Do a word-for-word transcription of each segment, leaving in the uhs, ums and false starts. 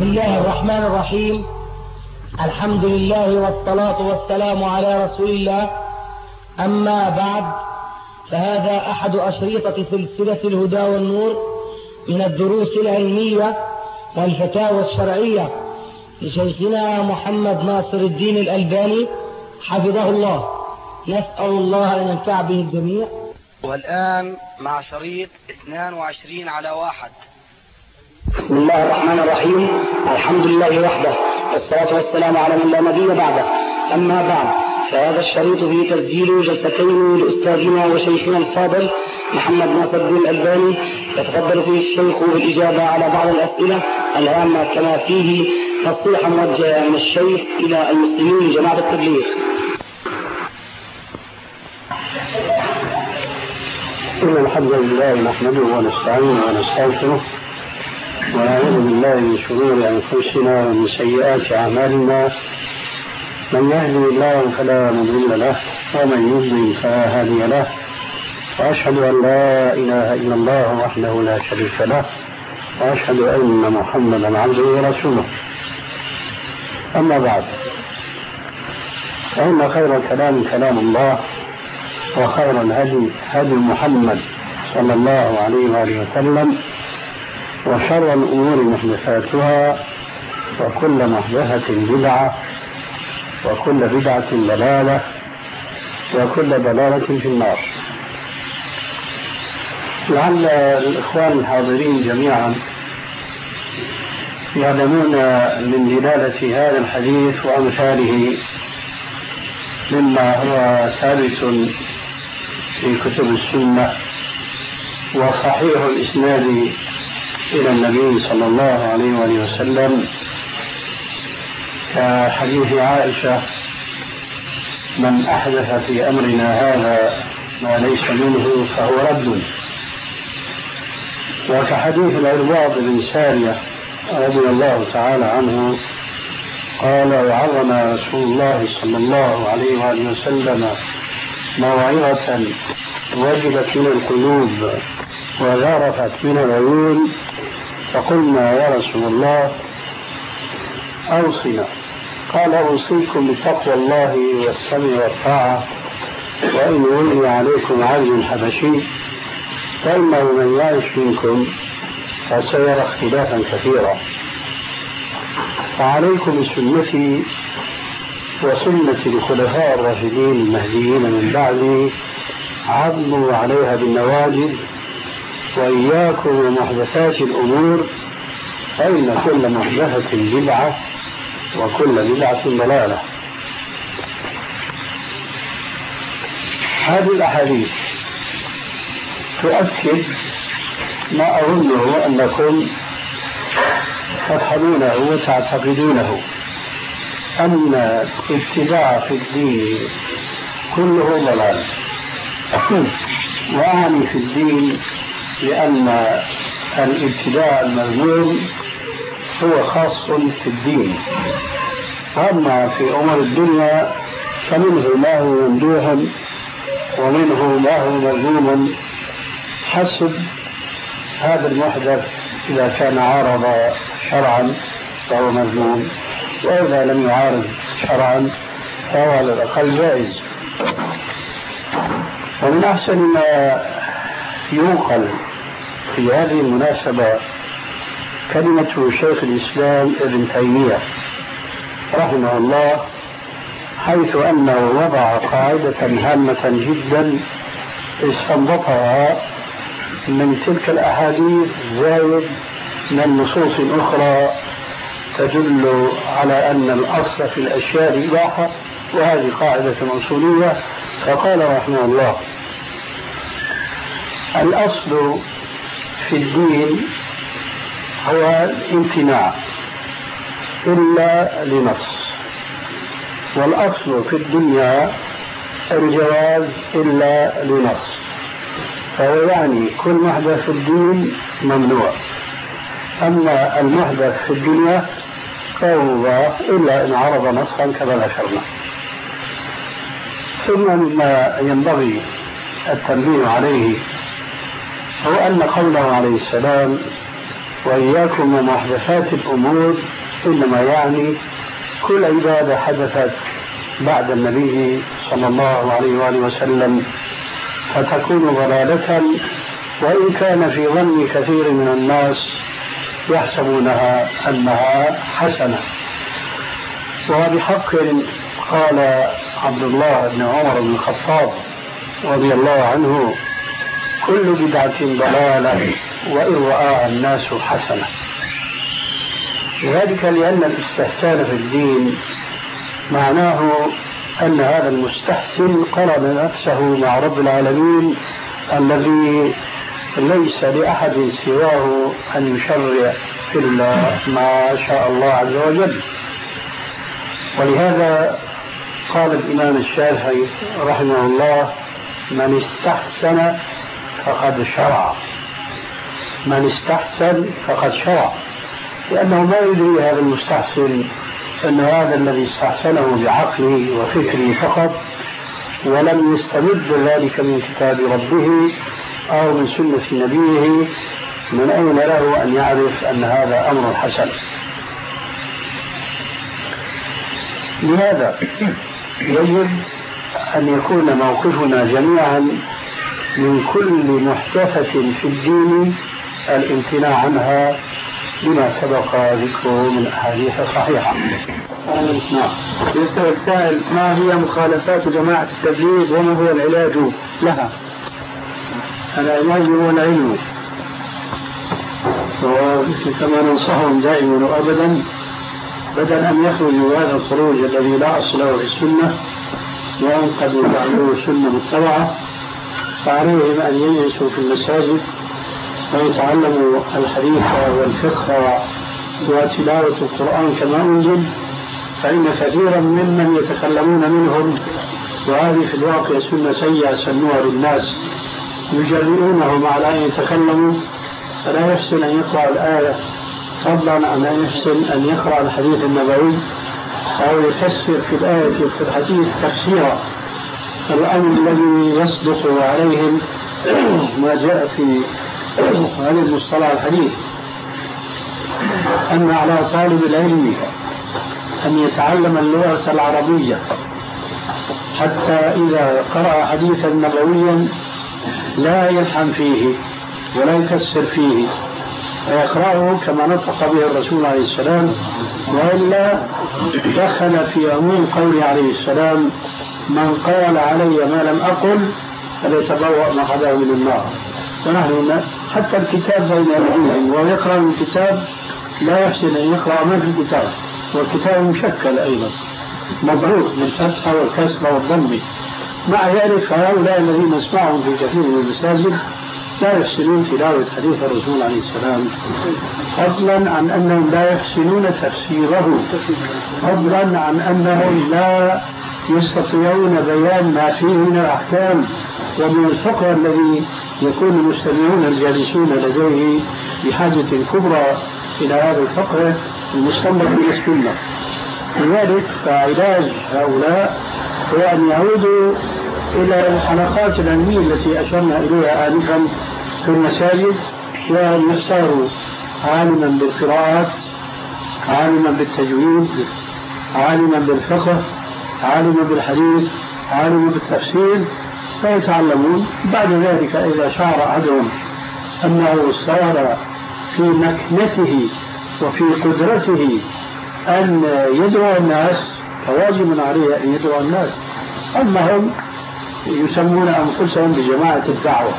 بسم الله الرحمن الرحيم. الحمد لله والصلاة والسلام على رسول الله. أما بعد، فهذا أحد أشريطة سلسلة الهدى والنور من الدروس العلمية والفتاوى الشرعية لشيخنا محمد ناصر الدين الألباني حفظه الله. نسأل الله أن ينفع به الجميع. والآن مع شريط اثنين وعشرين على واحد. بسم الله الرحمن الرحيم. الحمد لله وحده، والصلاة والسلام على من لا نبي بعده. أما بعد، فهذا الشريط فيه تسجيل جلستين لأستاذنا وشيخنا الفاضل محمد ناصر الدين الألباني. يتفضل فيه الشيخ بالإجابة على بعض الأسئلة الهامة، كما فيه تصريح موجه من الشيخ إلى المسلمين جماعة التبليغ. إن الحمد لله نحمده ونستعينه ونستغفره ونعوذ بالله من شرور أنفسنا ومن سيئات أعمالنا. من يهدي الله فلا مضل له ومن يضلل فلا هادي له، وأشهد أن لا إله إلا الله وحده لا شريك له، وأشهد أن محمدا عبده ورسوله. أما بعد، فإن خير الكلام كلام الله، وخير الهدي هدي محمد صلى الله عليه وآله وسلم، وشر الأمور محدثاتها، وكل محدثة بدعة، وكل بدعة ضلالة، وكل ضلالة في النار. لعل الإخوان الحاضرين جميعا يعلمون من دلالة هذا الحديث وأمثاله مما هو ثابت في كتب السنة وصحيح الإسناد إلى النبي صلى الله عليه وآله وسلم، كحديث عائشة: من أحدث في أمرنا هذا ما ليس منه فهو رد. وكحديث العرباض بن سارية رضي الله تعالى عنه قال: وعظم رسول الله صلى الله عليه وآله وسلم موعظة وجلت من القلوب وذرفت من العيون، فقلنا: يا رسول الله أوصنا. قال: أوصيكم بتقوى الله والسمع والطاعة، وإن ولي عليكم عبد حبشي فإنه من يعش منكم فسيرى اختلافا كثيرا، فعليكم بسنتي وسنة الخلفاء الراشدين المهديين من بعدي، عضوا عليها بالنواجذ، وإياكم ومحدثات الأمور، فإن كل محدثة بدعة وكل بدعة ضلالة. هذه الأحاديث تؤكد ما أظنه أنكم تفهمونه وتعتقدونه، أن الابتداع في الدين كله ضلال. وأعني في الدين لأن الابتداع المذموم هو خاص في الدين، أما في أمور الدنيا فمنه ما هو ممدوح ومنه ما هو مذموم حسب هذا المحدث. إذا كان عارض شرعا فهو مذموم، وإذا لم يعارض شرعا فهو على الأقل جائز. ومن أحسن ما ينقل في هذه المناسبة كلمة شيخ الإسلام ابن تيمية رحمه الله، حيث أنه وضع قاعدة هامة جدا استنبطها من تلك الأحاديث زائد من نصوص أخرى تدل على أن الأصل في الأشياء الإباحة، وهذه قاعدة أصولية. فقال رحمه الله: الأصل في الدين هو الامتناع إلا لنص، والأصل في الدنيا الجواز إلا لنص. فهو يعني كل محدث في الدين ممنوع، أما المحدث في الدنيا فهو مباح إلا إن عرض نصا كما ذكرنا. ثم مما ينبغي التنبيه عليه هو أن قوله عليه السلام: وإياكم ومحدثات الأمور، إنما يعني كل عبادة حدثت بعد النبي صلى الله عليه وآله وسلم فتكون ضلالة، وإن كان في ظن كثير من الناس يحسبونها أنها حسنة. وبحق قال عبد الله بن عمر بن الخطاب رضي الله عنه: كل بدعة ضلالة وإن رآها الناس حسنة. ذلك لأن الاستحسان في الدين معناه أن هذا المستحسن قرن نفسه مع رب العالمين الذي ليس لأحد سواه أن يشرع إلا ما شاء الله عز وجل. ولهذا قال الإمام الشافعي رحمه الله: من استحسن فقد شرع، من استحسن فقد شرع، لأنه ما يدري هذا المستحسن أن هذا الذي استحسنه بعقله وفكره فقط، ولم يستمد ذلك من كتاب ربه أو من سنة نبيه، من أين له أن يعرف أن هذا أمر حسن؟ لهذا يجب أن يكون موقفنا جميعا من كل محدثة في الدين الامتناع عنها بما سبق ذكره من أحاديث صحيحة. يسأل السائل: ما هي مخالفات جماعة التبليغ وما هو العلاج لها؟ العلاج هو العلم، وكما ننصحهم دائما وأبدا بدل أن يخرجوا هذا الخروج الذي لا أصل له في السنة وأن قد يجعلوه سنة متبعة، فعليهم أن يجلسوا في المساجد ويتعلموا الحديث والفقه وتلاوة القرآن كما أنزل، فإن كثيرا ممن يتكلمون منهم وهذه في الواقع سنة سيئة سنوها للناس يجرئونهم على أن يتكلموا، فلا يحسن أن يقرأ الآية فضلا عن أن يحسن أن يقرأ الحديث النبوي أو يفسر في الآية في الحديث تفسيرا. الأمر الذي يصدق عليهم ما جاء في هذا المصطلح الحديث، أن على طالب العلم أن يتعلم اللغة العربية حتى إذا قرأ حديثا نبويا لا يلحن فيه ولا يكسر فيه، ويقرأه كما نطق به الرسول عليه السلام، وإلا دخل في عموم قوله عليه السلام: من قال علي ما لم أقل فليتبوأ مقعده من النار. ونحن حتى الكتاب بين أيديهم ويقرأ من الكتاب لا يحسن أن يقرأ ما في الكتاب، والكتاب مشكل أيضا مضروب بالفتحة والكسرة والضم. مع ذلك هؤلاء الذين نسمعهم في كثير من المساجد لا يحسنون تلاوة حديث الرسول عليه السلام، فضلا عن أنهم لا يحسنون تفسيره، فضلا عن أنهم لا يستطيعون بيان ما فيه من الأحكام ومن الفقه الذي يكون المستمعون الجالسون لديه بحاجة كبرى إلى هذا الفقه المستنبط من السنة. لذلك فعلاج هؤلاء هو أن يعودوا إلى الحلقات العلمية التي أشرنا إليها آنفا في المساجد، وأن يختاروا عالما بالقراءات، عالما بالتجويد، عالما بالفقه، عالما بالحديث، عالما بالتفسير، فيتعلمون. بعد ذلك إذا شعر أحدهم أنه صار في مكنته وفي قدرته أن يدعو الناس فواجب عليه أن يدعو الناس. أما هم يسمون أنفسهم بجماعة الدعوة،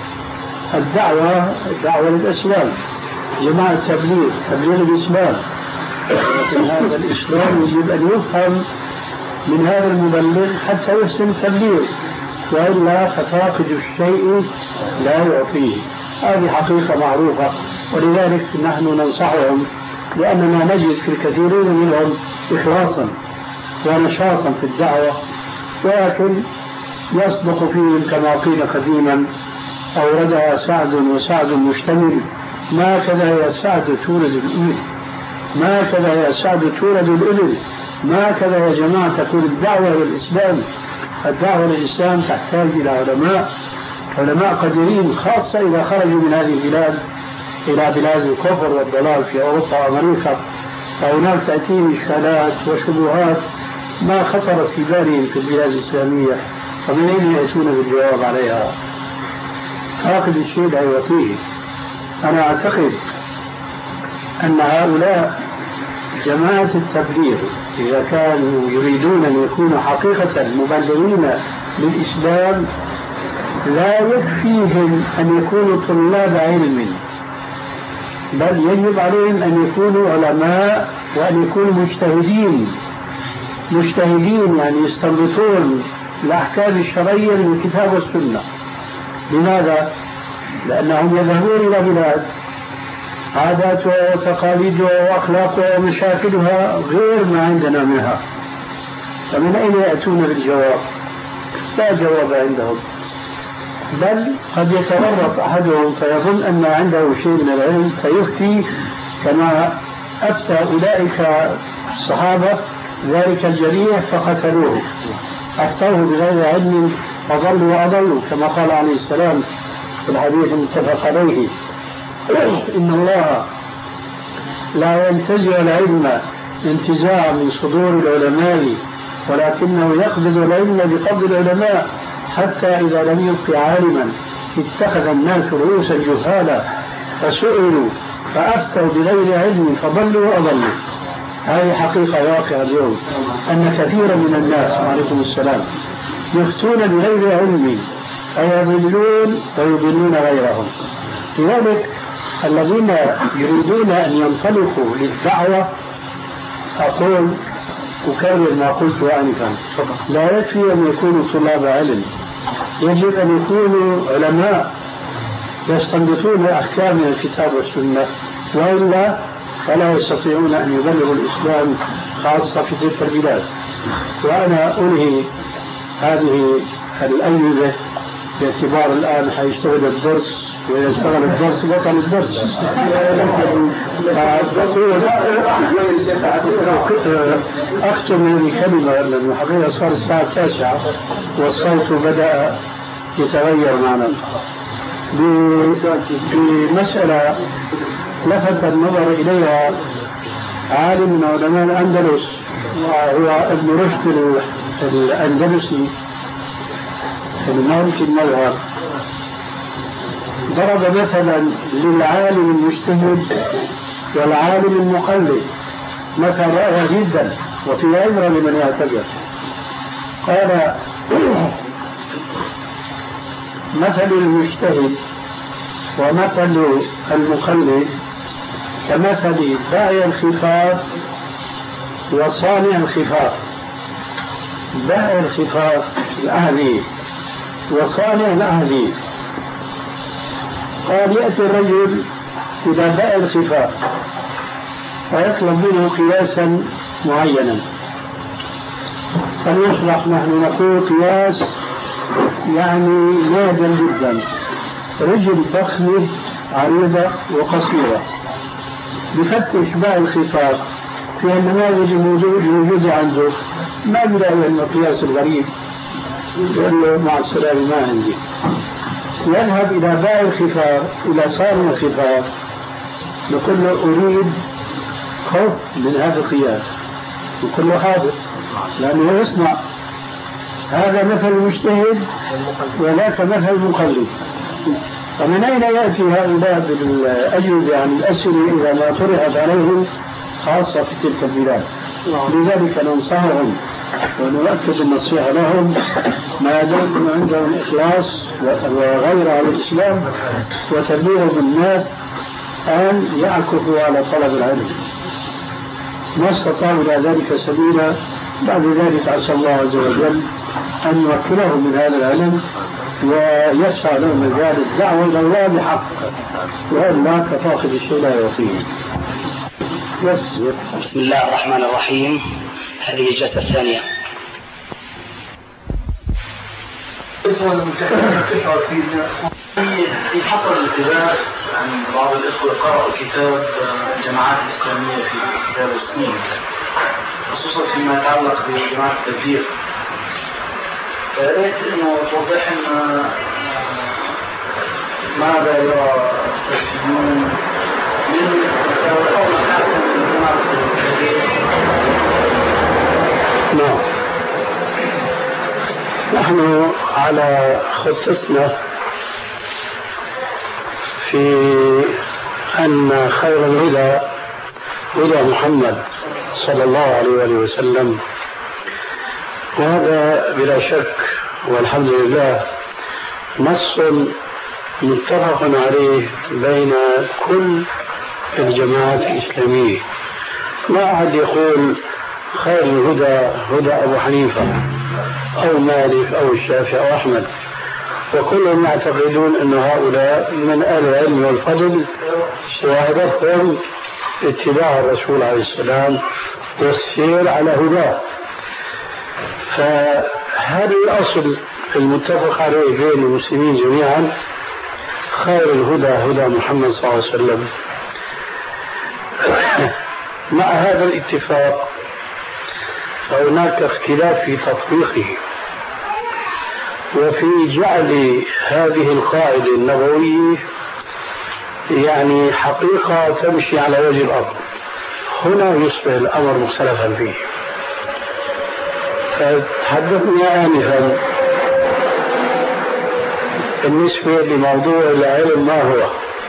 الدعوة الدعوة للإسلام، جماعة التبليغ تبليغ الإسلام، لكن هذا الإسلام يجب أن يفهم من هذا المبلغ حتى يحسن التبليغ، وإلا فتاقد الشيء لا يعطيه. هذه حقيقة معروفة، ولذلك نحن ننصحهم، لأننا نجد في الكثيرين منهم إخلاصا ونشاطا في الدعوة، ولكن يصدق فيهم كما قيل قديما: أوردها سعد وسعد مشتمل، ما كذا يا سعد تولد الإبل، ما كذا يا سعد تولد الإبل، ما كذا يا جماعة تكون الدعوة للإسلام. الدعوة للإسلام تحتاج إلى علماء علماء قديرين، خاصة إذا خرجوا من هذه البلاد إلى بلاد الكفر والضلال في أوروبا وأمريكا، فهناك تأتيهم إشكالات وشبهات ما خطرت في بالهم في البلاد الإسلامية، فمن أين يأتون بالجواب عليها؟ فاقد الشيء لا يعطيه. أنا أعتقد أن هؤلاء جماعة التبليغ إذا كانوا يريدون أن يكونوا حقيقة مبلغين للإسلام لا يكفيهم أن يكونوا طلاب علم، بل يجب عليهم أن يكونوا علماء وأن يكونوا مجتهدين. مجتهدين يعني يستنبطون الأحكام الشرعية من الكتاب والسنة. لماذا؟ لأنهم يذهبون إلى بلاد عاداتها وتقاليدها وأخلاقها ومشاكلها غير ما عندنا منها، فمن أين يأتون بالجواب؟ لا جواب عندهم، بل قد يتورط أحدهم فيظن أن عنده شيء من العلم فيفتي كما أفتى أولئك الصحابة ذلك الجريح فقتلوه، أفتوه بغير علم فضلوا وأضلوا، كما قال عليه السلام في الحديث المتفق عليه: إن الله لا ينتزع العلم انتزاعا من صدور العلماء، ولكنه يقبض العلم بقبض العلماء، حتى إذا لم يبق عالما اتخذ الناس رؤوسا جهالا فسئلوا فأفتوا بغير علم فضلوا وأضلوا. هذه حقيقة واقعة اليوم، أن كثيرا من الناس عليكم السلام يفتون بغير علم فيضلون ويضلون غيرهم. لذلك الذين يريدون أن ينطلقوا للدعوة أقول أكرر ما قلت آنفا، لا يكفي أن يكونوا طلاب علم، يجب أن يكونوا علماء يستنبطون أحكام من الكتاب والسنة، وإلا فلا يستطيعون أن يبلغوا الإسلام خاصة في تلك البلاد. وأنا أنهي هذه الأجوبة باعتبار الآن حيشتغل الدرس، ويشتغل الدرس بطل الدرس. أختم هذه كلمة لأن الحقيقة صار الساعة التاسعة والصوت بدأ يتغير معنا. بمسألة لفت النظر إليها عالم من علماء الأندلس وهو ابن رشد الأندلسي المالكي المذهب، ضرب مثلا للعالم المجتهد والعالم المقلد مثلا رائع جدا وفي عبرة لمن يعتبر. قال: مثل المجتهد ومثل المقلد كمثل داعي الخفاف وصانع الخفاف. داعي الخفاف الأهلي وصانع الأهلي. قال: يأتي الرجل إلى داعي الخفاف ويطلب منه قياسا معينا، فليشرح نحن نقول قياس يعني نادر جدا، رجل ضخمة عريضة وقصيرة. بفتش باقي الخفاف في النماذج الموجودة عنده، ما بلاقي المقياس الغريب، يقول له مع السلامة ما عندي. يذهب إلى باقي الخفاف إلى صانع الخفاف يقول له أريد خوف من هذا القياس، يقول له حاضر لأنه يصنع. هذا مثل المجتهد وذاك مثل المقلد. فمن أين يأتي هؤلاء بالأجوبة عن الأسئلة إذا ما طرحت عليهم خاصة في تلك البلاد؟ لذلك ننصحهم ونؤكد النصيحة لهم ما دام عندهم إخلاص وغير على الإسلام وتبليغ الناس أن يعكفوا على طلب العلم، ما استطاعوا إلى ذلك سبيلا. بعد ذلك عسى الله عز وجل أن يمكنهم من هذا العلم ويسعى لهم مجال الدعوة إلى الله بحق، وإلا كفاقد الشيء لا يعطيه. بسم الله الرحمن الرحيم. هذه الجلسة الثانية. في حصل الالتباس عن بعض الإخوة قرأوا كتاب الجماعات الإسلامية في كتاب السنين، خصوصا فيما يتعلق بجماعة التبليغ. فرأيت أنه توضح لنا ماذا يرى السلفيون نعم، نحن على خطتنا في أن خير الهدى هدى محمد صلى الله عليه وسلم، وهذا بلا شك والحمد لله نص متفق عليه بين كل الجماعات الإسلامية. ما أحد يقول خير الهدى هدى أبو حنيفة أو مالك أو الشافعي أو أحمد، وكلهم يعتقدون أن هؤلاء من أهل العلم والفضل وهدفهم اتباع الرسول عليه السلام والسير على هداه. فهذا الأصل المتفق عليه بين المسلمين جميعا، خير الهدى هدى محمد صلى الله عليه وسلم. مع هذا الاتفاق فهناك اختلاف في تطبيقه وفي جعل هذه القاعدة النبوية يعني حقيقة تمشي على وجه الأرض. هنا يصبح الأمر مختلفا فيه. فتحدثنا آنفا بالنسبة لموضوع العلم ما هو،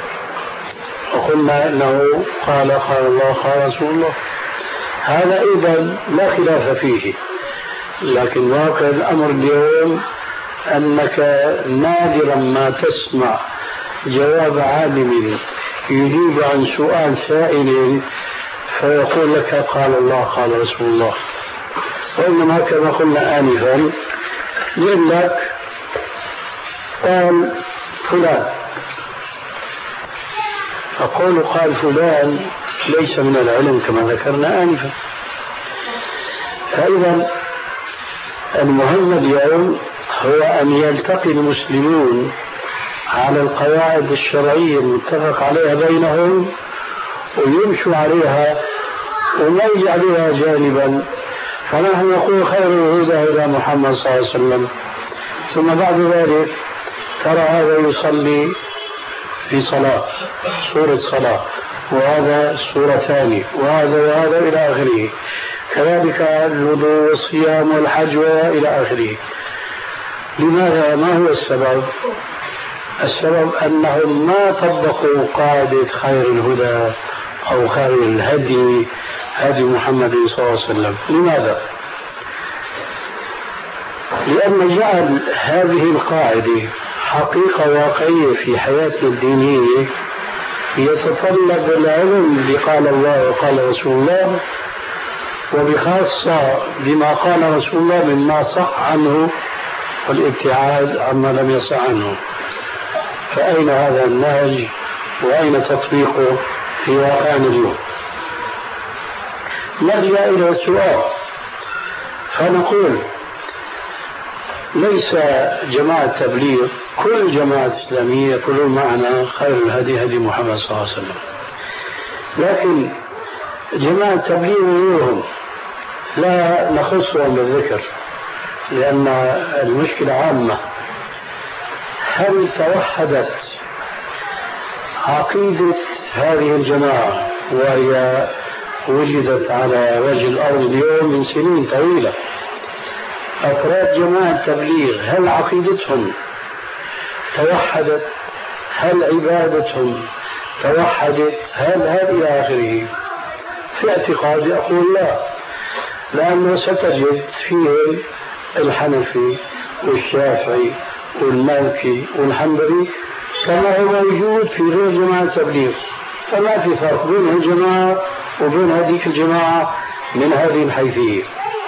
وقلنا أنه قال قال الله قال رسول الله، هذا إذن لا خلاف فيه. لكن واقع الأمر اليوم أنك نادرا ما تسمع جواب عالم يجيب عن سؤال سائل فيقول لك قال الله قال رسول الله، وإنما كما قلنا آنفا يقول لك قال فلان، فقول قال فلان ليس من العلم كما ذكرنا آنفا. فإذا المهم اليوم هو أن يلتقي المسلمون على القواعد الشرعية المتفق عليها بينهم ويمشوا عليها وما يجعلوها جانبا. فنحن نقول خير الهدى هدى محمد صلى الله عليه وسلم، ثم بعد ذلك ترى هذا يصلي في صلاة سورة صلاة، وهذا سورة ثانية، وهذا وهذا إلى آخره، كذلك الوضوء والصيام والحج وإلى آخره. لماذا؟ ما هو السبب؟ السبب أنهم ما طبقوا قاعدة خير الهدى أو خير الهدي هدي محمد صلى الله عليه وسلم. لماذا؟ لأن جعل هذه القاعدة حقيقة واقعية في حياتنا الدينية يتطلب العلم بقال الله وقال رسول الله، وبخاصة بما قال رسول الله مما صح عنه والابتعاد عما لم يصح عنه. فأين هذا النهج وأين تطبيقه في واقعنا اليوم؟ نرجع إلى السؤال فنقول ليس جماعة تبليغ، كل جماعة إسلامية يقولون معنا خير الهدي هدي محمد صلى الله عليه وسلم، لكن جماعة تبليغ غيرهم لا نخصهم بالذكر لأن المشكلة عامة. هل توحدت عقيدة هذه الجماعة وهي وجدت على وجه الأرض اليوم من سنين طويلة؟ أفراد جماعة تبليغ هل عقيدتهم توحدت؟ هل عبادتهم توحدت؟ هل هذا إلى آخره؟ في اعتقادي أقول لا، لأنه ستجد فيهم الحنفي والشافعي والمالكي والحنبلي كما هو موجود في غير جماعة التبليغ، فما في فرق بين الجماعة وبين هذيك الجماعة من هذه الحيثية.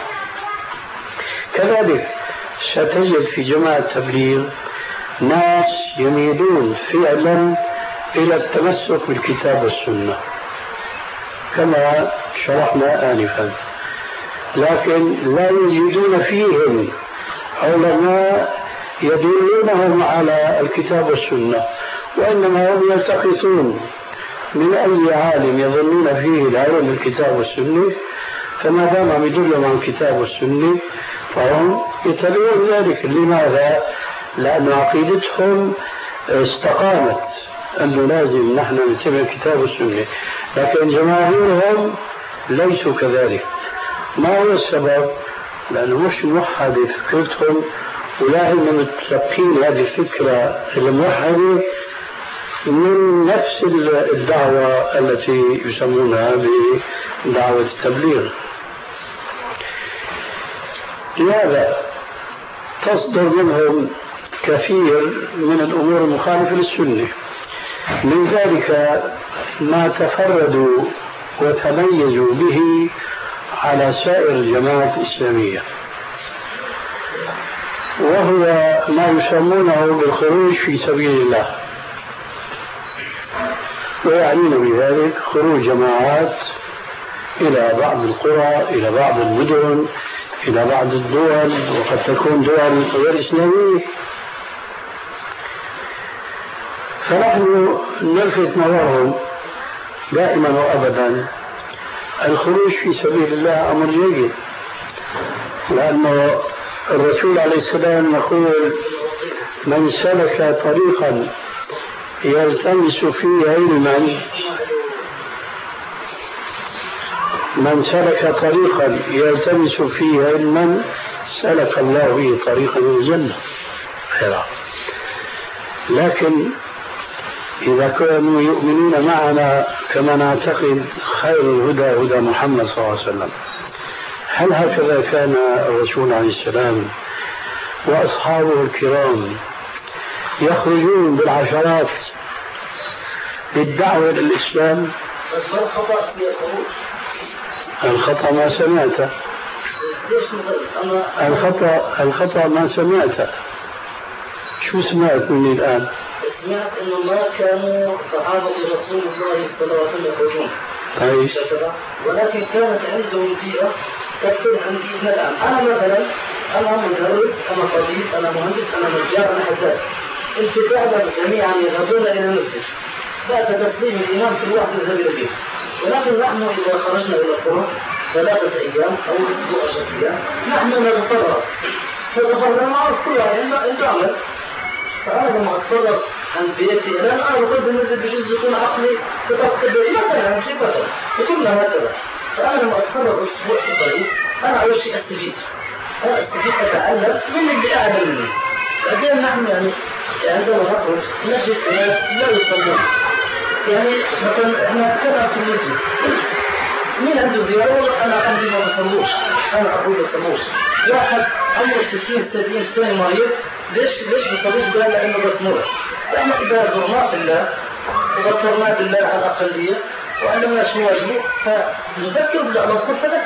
كذلك ستجد في جماعة التبليغ ناس يميلون فعلا إلى التمسك بالكتاب والسنة كما شرحنا آنفا، لكن لا يجدون فيهم علماء يدلونهم على الكتاب والسنة، وإنما هم يلتقطون من أي عالم يظنون فيه العلم بالكتاب والسنة، فما دام يدلهم عن الكتاب والسنة فهم يتبعون ذلك. لماذا؟ لأن عقيدتهم استقامت أنه لازم نحن نتبع الكتاب والسنة، لكن جماهيرهم ليسوا كذلك. ما هو السبب؟ لأنه مش موحدة فكرتهم، ولا هم متلقين هذه الفكرة الموحدة من نفس الدعوة التي يسمونها بدعوة التبليغ. لهذا تصدر منهم كثير من الأمور المخالفة للسنة، من ذلك ما تفردوا وتميزوا به على سائر الجماعات الإسلامية، وهو ما يسمونه بالخروج في سبيل الله، ويعنون بذلك خروج جماعات إلى بعض القرى، إلى بعض المدن، إلى بعض الدول، وقد تكون دول غير إسلامية. فنحن نلفت نظرهم دائما وأبدا الخروج في سبيل الله أمر جيد، لأنه الرسول عليه السلام يقول: من سلك طريقا يلتمس فيه علما من سلك طريقا يلتمس فيه علما سلك الله به طريقا إلى الجنة. لكن إذا كانوا يؤمنون معنا كما نعتقد خير الهدى هدى محمد صلى الله عليه وسلم، هل هكذا كان الرسول عليه السلام وأصحابه الكرام يخرجون بالعشرات للدعوة للإسلام؟ الخطأ ما سمعته. الخطأ الخطأ ما سمعته. شو سمعت مني الآن؟ سمعت انه ما كانوا صحابة رسول الله صلى الله عليه وسلم يخرجون. طيب. ولكن كانت عندهم بيئة تكون عندي الآن. أنا مثلا أنا مدرس، أنا طبيب، أنا مهندس، أنا نجار، أنا حداد. أنت تعلم جميعا يذهبون إلى المسجد بعد تسليم الإمام في الوقت الذي يجب. ولكن نحن إذا خرجنا إلى القرى ثلاثة أيام أو أسبوع عشرة أيام نحن نتفرغ. نتفرغ مع كلها عند عمل. فأنا لما أتفرغ عن بيتي الآن أنا بقول بالنسبة بجزء يكون عقلي تتقبل مثلا عن شيء مثلا وكلنا هكذا. فأنا لما أتفرغ أسبوع في الطريق أنا أول شيء أستفيد. أنا أستفيد أتعلم من اللي أعلم مني. بعدين نحن يعني عندما نخرج نجد ناس لا يصلون. يعني مثلا احنا كذا في المسجد مين عنده زيارة؟ أنا عندي ما بصلوش، أنا أقول بصلوش. واحد عمره ستين سبعين سنة مريض، ليش ليش بصلوش؟ قال لأنه بس مرض. فإحنا إذا زرناه بالله وذكرناه بالله على الأقلية وعلمنا شو واجبه فنذكر بالأمر فلك.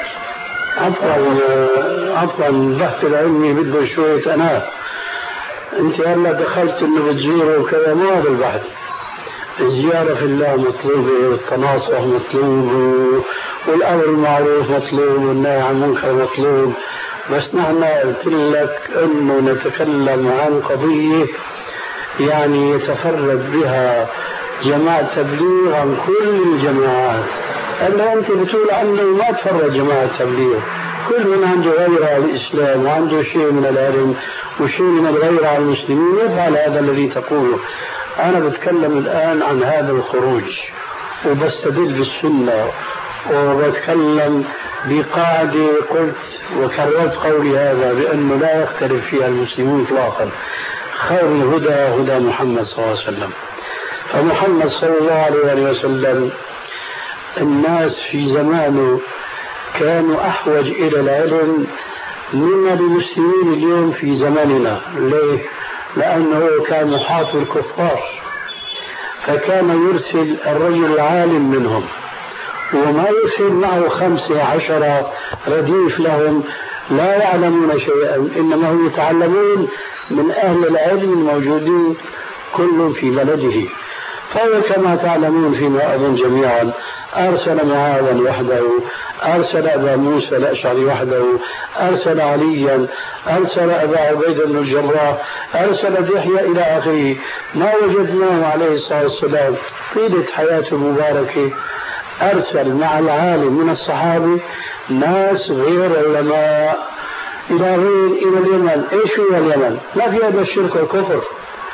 عفوا عفوا البحث العلمي بده شوية أنا. أنت هلا دخلت إنه بتزوره وكذا، ما هذا البحث. الزيارة في الله مطلوبة، والتناصح مطلوب، والأمر المعروف مطلوب، والنهي عن المنكر مطلوب. بس نحن قلت لك إنه نتكلم عن قضية يعني يتفرد بها جماعة تبليغ عن كل الجماعات. أما أنت بتقول عنه ما تفرد جماعة تبليغ، كل من عنده غيرة على الإسلام وعنده شيء من العلم وشيء من الغيرة على المسلمين يفعل هذا الذي تقوله. أنا بتكلم الآن عن هذا الخروج وبستدل بالسنة وبتكلم بقاعدة قلت وكررت قولي هذا بأنه لا يختلف فيها المسلمون إطلاقا. خير الهدى هدى محمد صلى الله عليه وسلم. فمحمد صلى الله عليه وسلم الناس في زمانه كانوا أحوج إلى العلم مما المسلمين اليوم في زماننا. ليه؟ لأنه كان محاط بالكفار، فكان يرسل الرجل العالم منهم وما يرسل معه خمسة عشرة رديف لهم لا يعلمون شيئا، إنما هم يتعلمون من أهل العلم الموجودين كل في بلده. فهو كما تعلمون فيما أظن جميعا أرسل معاذا وحده، أرسل أبا موسى الأشعري وحده، أرسل عليا، أرسل أبا عبيدة بن الجراح، أرسل دحية إلى آخره. ما وجدناه عليه الصلاة والسلام طيلة حياته المباركة أرسل مع العالم من الصحابة ناس غير علماء إلى غير إلى اليمن. إيش هو اليمن؟ ما في هذا الشرك والكفر.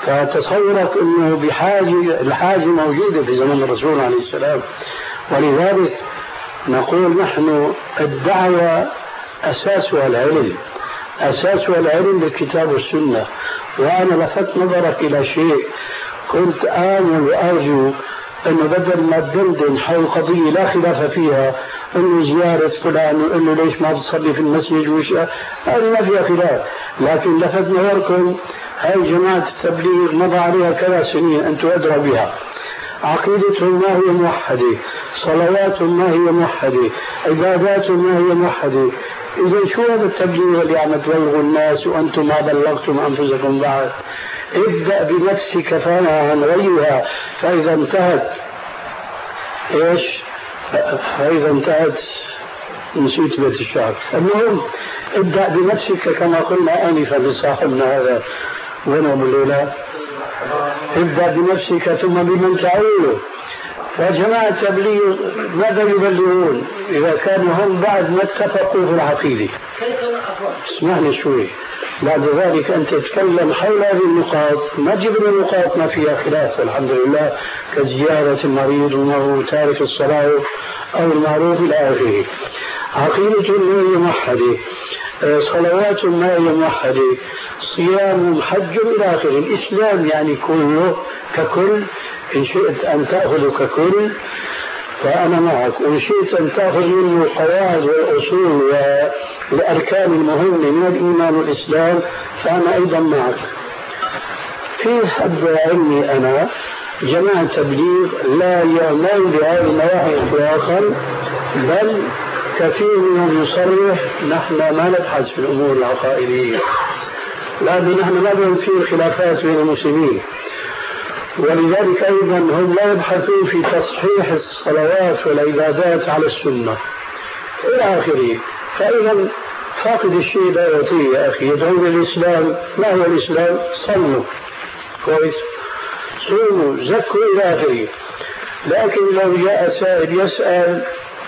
فتصورك أنه بحاجة الحاجة موجودة في زمن الرسول عليه السلام. ولذلك نقول نحن الدعوة أساسها العلم، أساسها العلم بالكتاب والسنة. وأنا لفت نظرك إلى شيء كنت آمل وأرجو أنه بدل ما تدندن حول قضية لا خلاف فيها، أنه زيارة فلان وأنه ليش ما بتصلي في المسجد وش، هذه ما فيها خلاف. لكن لفت نظركم هاي جماعة التبليغ مضى عليها كذا سنين أنتم أدرى بها، عقيدتهم ما هي موحدة، صلواتهم ما هي موحدة، عباداتهم ما هي موحدة. إذا شو هذا التبليغ اللي عم تبلغوا الناس وأنتم ما بلغتم أنفسكم بعد؟ ابدأ بنفسك فانها عن غيرها، فإذا انتهت إيش؟ فإذا انتهت نسيت بيت الشعر. المهم ابدأ بنفسك كما قلنا آنفا لصاحبنا هذا وين أبو الليلة، ابدأ بنفسك ثم بمن تعوله. فجماعة التبليغ ماذا يبلغون إذا كانوا هم بعد ما اتفقوا في العقيدة؟ اسمعني شوي، بعد ذلك أنت تتكلم حول هذه النقاط، ما جبنا نقاط ما فيها خلاف الحمد لله، كزيارة المريض وما تارك الصلاة أو المعروف إلى آخره. عقيدة ما هي موحدة، صلوات ما هي موحدة، صيام، حج إلى آخره. الإسلام يعني كله ككل. إن شئت أن تأخذ ككل فأنا معك، وإن شئت أن تأخذ منه القواعد والأصول والأركان المهمة من الإيمان والإسلام فأنا أيضا معك. في حد علمي أنا جماعة التبليغ لا يعمل بهذه النواحي إطلاقا، بل كثير منهم يصرح نحن ما نبحث في الأمور العقائدية، لأن نحن ما بين في خلافات بين المسلمين. ولذلك أيضا هم لا يبحثون في تصحيح الصلوات والعبادات على السنة إلى آخره. فإذا فاقد الشيء لا يعطيه يا أخي. يدعون الإسلام، ما هو الإسلام؟ صلوا كويس، صوموا، زكوا إلى آخره. لكن لو جاء سائل يسأل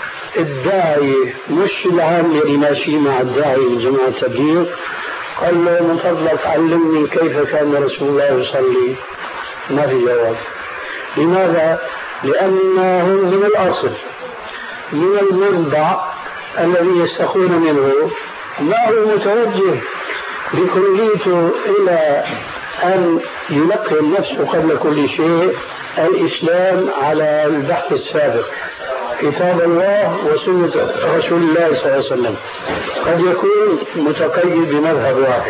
الداعي مش العام اللي ماشي مع الداعي من جماعة التبليغ، قال له من فضلك علمني كيف كان رسول الله يصلي، ما في جواب. لماذا؟ لأنهم من الأصل من المنبع الذي يستخون منه ما هو متوجه بكليته إلى أن يلقن نفسه قبل كل شيء الإسلام على البحث السابق، كتاب الله وسنة رسول الله صلى الله عليه وسلم. قد يكون متقيد بمذهب واحد،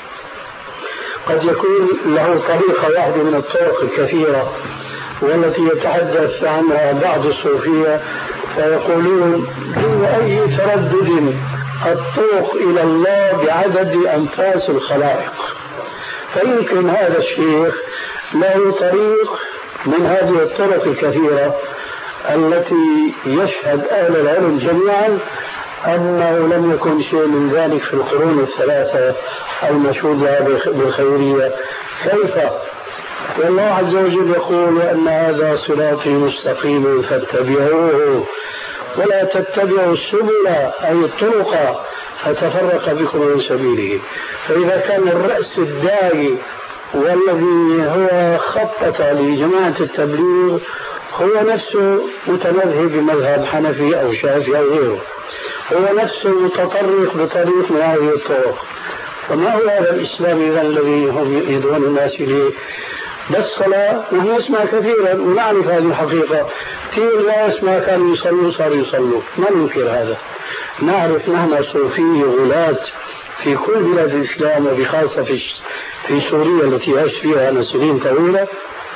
قد يكون له طريقة واحدة من الطرق الكثيرة والتي يتحدث عنها بعض الصوفية فيقولون دون أي تردد الطرق إلى الله بعدد أنفاس الخلائق. فيمكن هذا الشيخ له طريق من هذه الطرق الكثيرة التي يشهد أهل العلم جميعا أنه لم يكن شيء من ذلك في القرون الثلاثة المشهود بالخيرية. كيف؟ والله عز وجل يقول وأن هذا صراطي مستقيم فاتبعوه ولا تتبعوا السبل أي الطرق فتفرق بكم عن سبيله. فإذا كان الرأس الداعي والذي هو خطط لجماعة التبليغ هو نفسه متمذهب بمذهب حنفي أو شافعي أو غيره، هو نفسه متطرق بطريق من هذه الطرق، فما هو هذا الإسلام إذا الذي هم يدعون الناس إليه؟ بس صلاة نحن نسمع كثيرا ونعرف هذه الحقيقة، كثير ناس ما كانوا يصلوا صاروا يصلوا، ما ننكر هذا. نعرف نحن صوفي غلاة في كل بلاد الإسلام وبخاصة في في سوريا التي عشت فيها أنا سنين طويلة،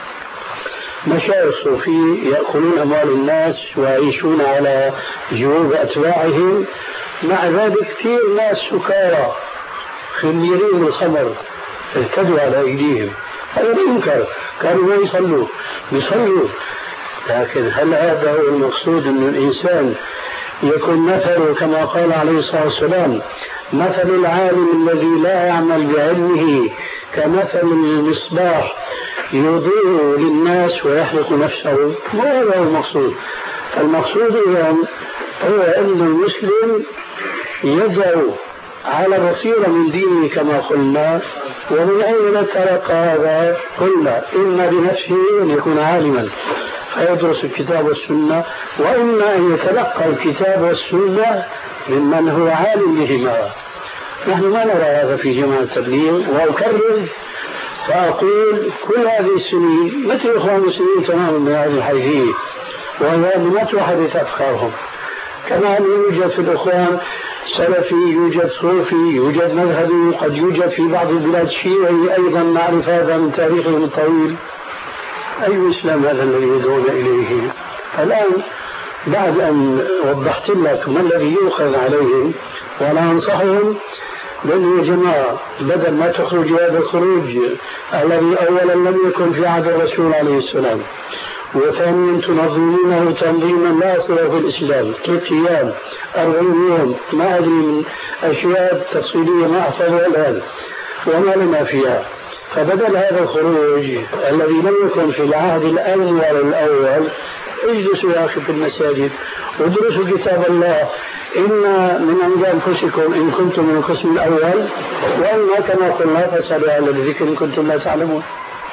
مشايخ صوفي يأكلون أموال الناس ويعيشون على جيوب أتباعهم، مع ذلك كثير ناس سكارى خميرين الخمر ارتدوا على أيديهم، هذا لا ينكر، كانوا ما يصلوا يصلوا. لكن هل هذا هو المقصود أن الإنسان يكون مثله كما قال عليه الصلاة والسلام مثل العالم الذي لا يعمل بعلمه كمثل المصباح يضيء للناس ويحرق نفسه؟ ما هذا هو المقصود. المقصود هو أن المسلم يدعو على بصيرة من دينه كما قلنا، ومن أين نتلقى هذا؟ قلنا إما بنفسه أن يكون عالما فيدرس الكتاب والسنة، وإما أن يتلقى الكتاب والسنة ممن هو عالم بهما. نحن ما نرى هذا في جماعة التبليغ، وأكرر فأقول كل هذه السنين مثل إخوان المسلمين تماما من هذه الحيثية، وهي ما تحدث أفكارهم. كما أن يوجد في الإخوان سلفي، يوجد صوفي، يوجد مذهبي، قد يوجد في بعض البلاد شيعي أيضا، نعرف هذا من تاريخهم الطويل. أي إسلام هذا الذي يدعون إليه؟ الآن بعد أن وضحت لك ما الذي يؤخذ عليهم، وأنا أنصحهم بأن يا جماعة بدل ما تخرج هذا الخروج الذي أولا لم يكن في عهد الرسول عليه السلام، وثانيا تنظمونه تنظيما لا أصل في الإسلام، ثلاث أيام أربعين يوم ما أدري من أشياء تفصيلية ما أحفظها الآن وما لنا فيها. فبدل هذا الخروج الذي لم يكن في العهد الأول الأول، اجلسوا يا أخي في المساجد ودرسوا كتاب الله، إن من عند أنفسكم إن كنتم من القسم الأول، وإن كما قلنا فاسألوا أهل الذكر إن كنتم لا تعلمون.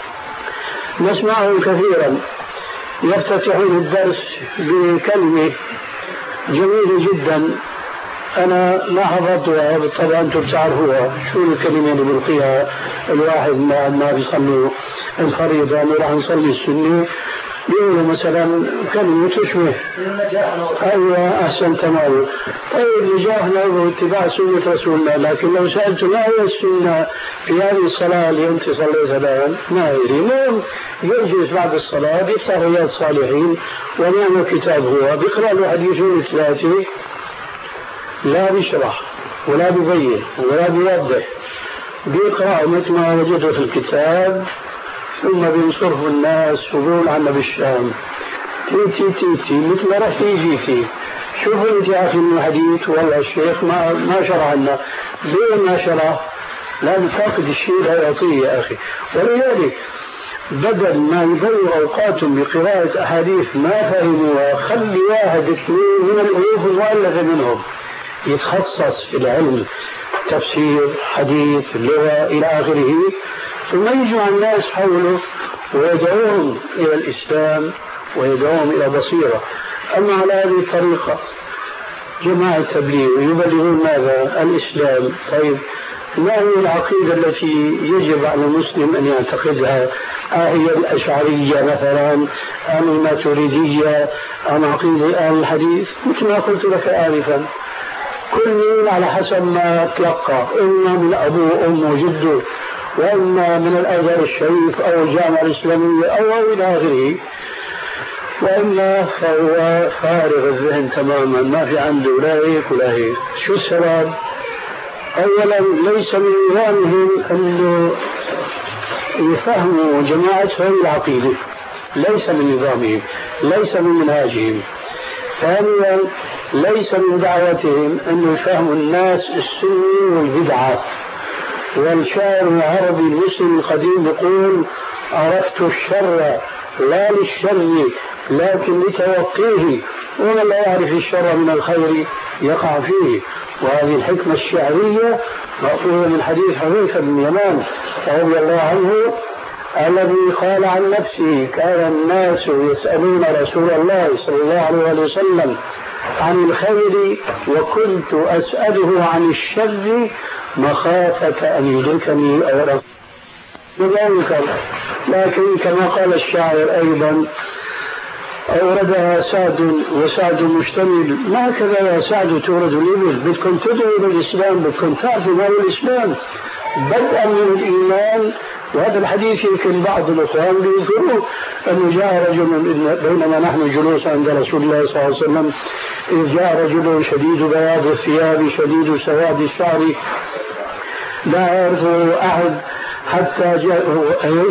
نسمعهم كثيرا يفتتحون الدرس بكلمة جميلة جدا أنا ما حفظتها، طبعا أنتم بتعرفوها شو الكلمة اللي بيلقيها الواحد ما ما بيصلي الفريضة وراح نصلي السنة، بيقولوا مثلا كلمة تشبه أيوة أحسن تمام. طيب نجاحنا واتباع سنة رسولنا، لكن لو سألت ما هي السنة في هذه الصلاة اللي أنت صليتها الآن ما يدري. نعم يجلس بعد الصلاة بيفتح رياض الصالحين ونعم كتاب هو بيقرأ له حديثين ثلاثة، لا بيشرح ولا بيبين ولا بيوضح، بيقرأ مثل ما وجده في الكتاب ثم بينصرف الناس وبيقول عنا بالشام تيتي تيتي مثل ما رح تيجيتي. شوفوا انت يا اخي من الحديث والله الشيخ ما ما شرح لنا، ليه ما شرح؟ لا نفاقد الشيء لا يعطيه يا اخي. ولذلك بدل ما يضيعوا اوقاتهم بقراءة احاديث ما فهموها، خلي واحد اثنين من الالوف المؤلفة منهم يتخصص في العلم، تفسير، حديث، لغة إلى آخره، ثم يجمع الناس حوله ويدعوهم إلى الإسلام ويدعوهم إلى بصيرة. أما على هذه الطريقة جماعة التبليغ يبلغون ماذا؟ الإسلام. طيب ما هي العقيدة التي يجب على المسلم أن يعتقدها؟ هي الأشعرية مثلا أم الماتريدية أم عقيدة أهل الحديث؟ مثل ما قلت لك آنفا، كل مين على حسب ما تلقى، إما من أبوه وأمه وجده، وإما من الأزهر الشريف أو الجامعة الإسلامية أو إلى آخره، وإلا فهو فارغ الذهن تماما، ما في عنده لا هيك ولا هيك. شو السبب؟ أولا ليس من نظامهم أن يفهموا جماعتهم العقيدة، ليس من نظامهم، ليس من منهاجهم. ثانيا ليس من دعوتهم أن يفهموا الناس السنة والبدعة. والشاعر العربي المسلم القديم يقول عرفت الشر لا للشر لكن لتوقيه، ومن لا يعرف الشر من الخير يقع فيه. وهذه الحكمة الشعرية مأخوذة من حديث حذيفة بن اليمان رضي الله عنه الذي قال عن نفسه كان الناس يسألون رسول الله صلى الله عليه وسلم عن الخير وكنت أسأله عن الشر مخافة أن يدركني أو رفض بذلك. لكن كما قال الشاعر أيضا أوردها سعد وسعد مشتمل، ما كذا يا سعد تورد الإبل، بدكم تدعوا للإسلام، بدكم تعرفوا ما هو الإسلام بدءا من الإيمان. وهذا الحديث يمكن بعض الأخوان يذكروه أنه جاء رجل بينما نحن جلوس عند رسول الله صلى الله عليه وسلم إذ جاء رجل شديد بياض الثياب شديد سواد الشعر لا يعرفه أحد حتى جاءه ايش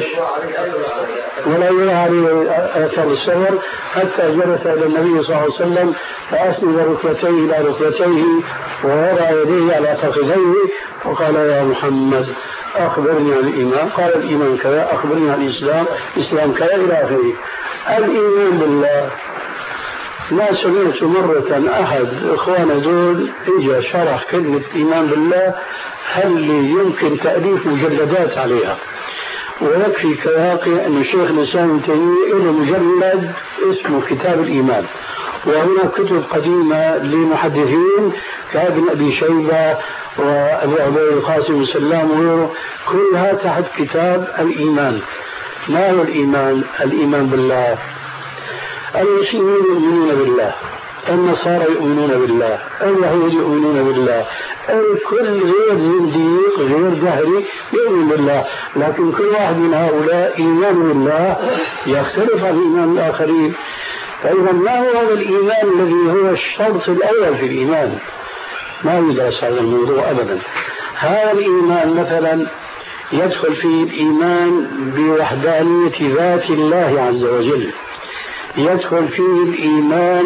ولا يرى عليه اثر السفر حتى جلس الى النبي صلى الله عليه وسلم فاسند ركبتيه الى ركبتيه ووضع يديه على فخذيه وقال يا محمد اخبرني عن الايمان. قال الايمان كذا، اخبرني عن الاسلام، الاسلام كذا الى اخره. الايمان بالله ما سمعت مرة أحد إخوانا دول إجا شرح كلمة إيمان بالله هل يمكن تأليف مجلدات عليها. ويكفي كواقع أن الشيخ الإسلام ابن تيمية له مجلد اسمه كتاب الإيمان، وهناك كتب قديمة لمحدثين كابن أبي شيبة وأبو عبيد القاسم والسلام وغيره، كلها تحت كتاب الإيمان. ما هو الإيمان؟ الإيمان بالله. المسلمين يؤمنون بالله، النصارى يؤمنون بالله، اليهود يؤمنون بالله، الكل غير زنديق غير جهري يؤمن بالله، لكن كل واحد من هؤلاء إيمان بالله يختلف عن إيمان الآخرين. فإذا ما هو هذا الإيمان الذي هو الشرط الأول في الإيمان؟ ما يدرس هذا الموضوع أبدا. هذا الإيمان مثلا يدخل فيه الإيمان بوحدانية ذات الله عز وجل، يدخل فيه الإيمان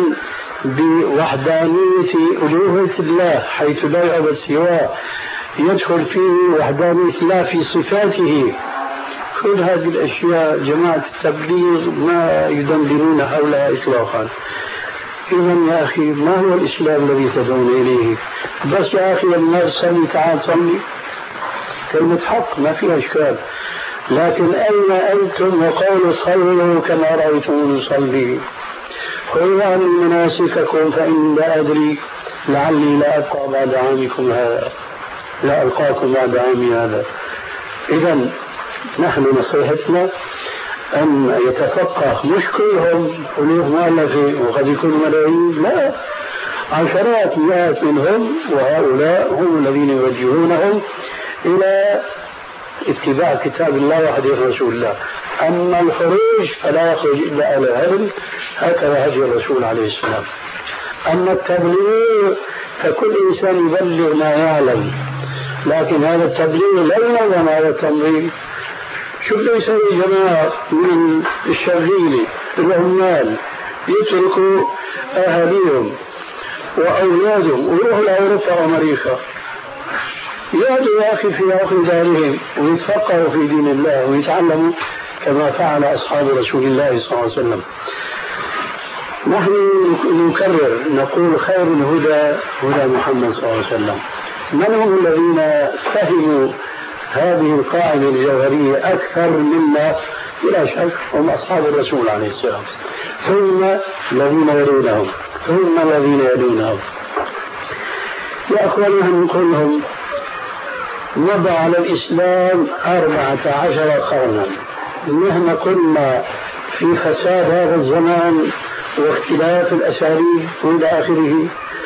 بوحدانية ألوهية الله حيث لا يعبد سواه، يدخل فيه وحدانية الله في صفاته. كل هذه الأشياء جماعة التبليغ ما يدندنون حولها إطلاقا. إذا يا أخي ما هو الإسلام الذي تدعون إليه؟ بس يا أخي الناس صلي تعال صلي، كلمة حق ما فيها إشكال، لكن أين أنتم وقولوا صلوا كما رأيتم نصلي؟ خذوا عني مناسككم فإن لا أدري لعلي لا أبقى بعد عامكم هذا، لا ألقاكم بعد عامي هذا. إذا نحن نصيحتنا أن يتفقه مش كلهم ألوف مؤلفة وقد يكونوا ملايين، لا، عشرات مئات منهم، وهؤلاء هم الذين يوجهونهم إلى اتباع كتاب الله وحديث رسول الله. أما الخروج فلا يخرج إلا أهل العلم، هكذا هدي الرسول عليه السلام. أما التبليغ فكل إنسان يبلغ ما يعلم، لكن هذا التبليغ لا ينظم هذا التنظيم. شو بده يسوي جماعة من الشرذيلة العمال يتركوا أهاليهم وأولادهم ويروحوا لأوروبا وأمريكا، يأتوا يا أخي في عقل دارهم ويتفقهوا في دين الله ويتعلموا كما فعل أصحاب رسول الله صلى الله عليه وسلم. نحن نكرر نقول خير الهدى هدى محمد صلى الله عليه وسلم. من هم الذين فهموا هذه القاعدة الجوهرية أكثر منا؟ بلا شك هم أصحاب الرسول عليه السلام، ثم الذين يلونهم، ثم الذين يلونهم. يا أخواننا نقول لهم مضى على الإسلام أربعة عشر قرنا، مهما كنا في فساد هذا الزمان واختلاف الأساليب إلى آخره،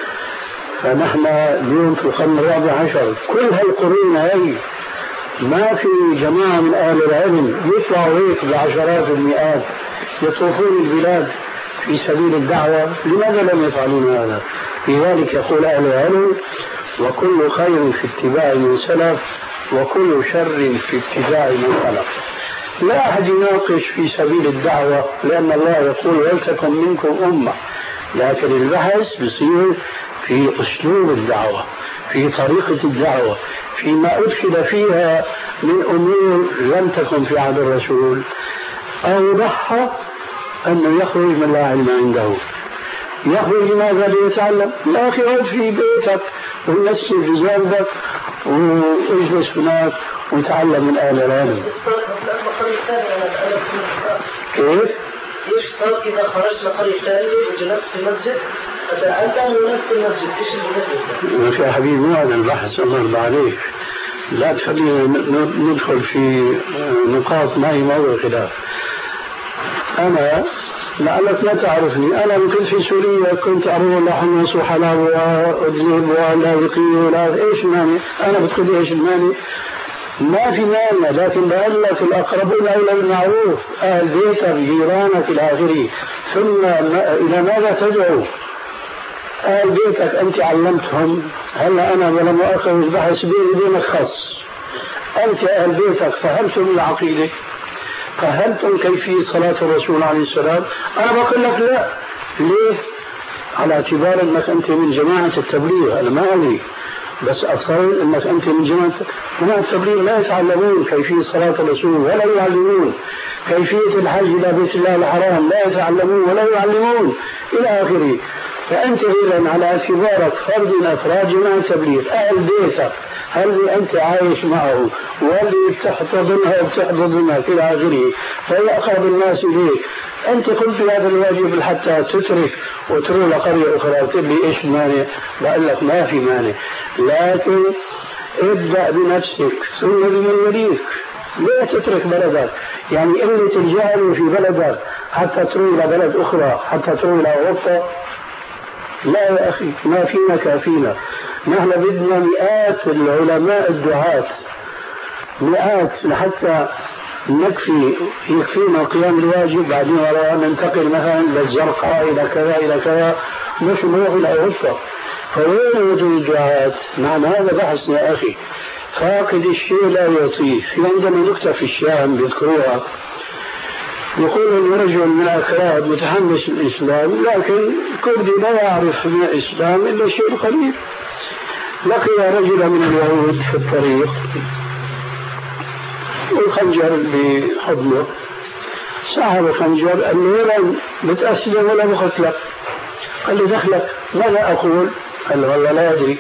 فنحن اليوم في القرن الرابع عشر. كل هالقرون هاي ما في جماعة من أهل العلم يطلعوا هيك بعشرات المئات يطوفون البلاد في سبيل الدعوة. لماذا لم يفعلون هذا؟ لذلك يقول أهل العلم وكل خير في اتباع من سلف وكل شر في اتباع من خلف. لا أحد يناقش في سبيل الدعوة، لأن الله يقول ولتكن منكم أمة، لكن البحث بيصير في أسلوب الدعوة، في طريقة الدعوة، فيما أدخل فيها من أمور لم تكن في عهد الرسول، أو ضحى أنه يخرج من لا علم عنده. يخرج لماذا؟ ليتعلم. لا أخي اقعد في بيتك ويسر في جانبك واجلس هناك وتعلم من أهل العلم. كيف؟ يشترط إذا خرجنا قرية ثانية وجلست في المسجد أتعلم ونفس المسجد، إيش المسجد؟ يا حبيبي مو هذا البحث، الله يرضى عليك، لا تخلينا ندخل في نقاط ما هي موضوع خلاف. أنا لعلك لا تعرفني، أنا كنت في سوريا كنت أروح لحمص وحلب وأجلب ولاذقي ولا إيش ماني، أنا بتقول إيش الماني؟ ما في مانع، لكن بقول لك الأقربون أولى بالمعروف، أهل بيتك جيرانك إلى آخره. ثم إلى ماذا تدعو؟ أهل بيتك أنت علمتهم. هلا أنا ولا مؤاخذة البحث بيني وبينك خاص، أنت أهل بيتك فهمتم العقيدة، فهمتم كيفية صلاة الرسول عليه السلام؟ أنا بقول لك لا. ليه؟ على اعتبار أنك أنت من جماعة التبليغ، أنا ما أدري، بس أفترض أنك أنت من جماعة جماعة التبليغ لا يتعلمون كيفية صلاة الرسول ولا يعلمون كيفية الحج إلى بيت الله الحرام، لا يتعلمون ولا يعلمون إلى آخره. فأنت إذن على اعتبارك فرد من أفراد جماعة التبليغ أهل بيتك، هل أنت عايش معه واللي بتحتضنها وبتحتضنك إلى آخره، فهي أقرب الناس إليك. أنت قمت بهذا الواجب حتى تترك وتروح لقرية أخرى وتقول لي إيش مانع؟ بقول لك ما في مانع، لكن ابدأ بنفسك ثم بمن يليك. لا تترك بلدك، يعني قلة الجهل في بلدك حتى تروح إلى بلد أخرى، حتى تروح إلى أوروبا. لا يا أخي، ما فينا كافينا. نحن بدنا مئات العلماء الدعاة، مئات لحتى نكفي يكفينا القيام الواجب، بعدين وراء ننتقل مثلا للزرقاء إلى كذا إلى كذا، مش نروح إلى أوروبا. فوين وجود الدعاة؟ معنى هذا بحثنا يا أخي. فاقد الشيء لا يعطيه. في عندنا نكتة في الشام بيذكروها، يقول أن رجل من الأكراد متحمس للإسلام، لكن كردي لا يعرف من الإسلام إلا شيء قليل. لقي رجلا من اليهود في الطريق والخنجر بحضنه، سحب الخنجر، قال له ولا بتأسلم ولا بقتلك؟ قال له دخلك؟ ماذا أقول؟ قال له والله لا أدري.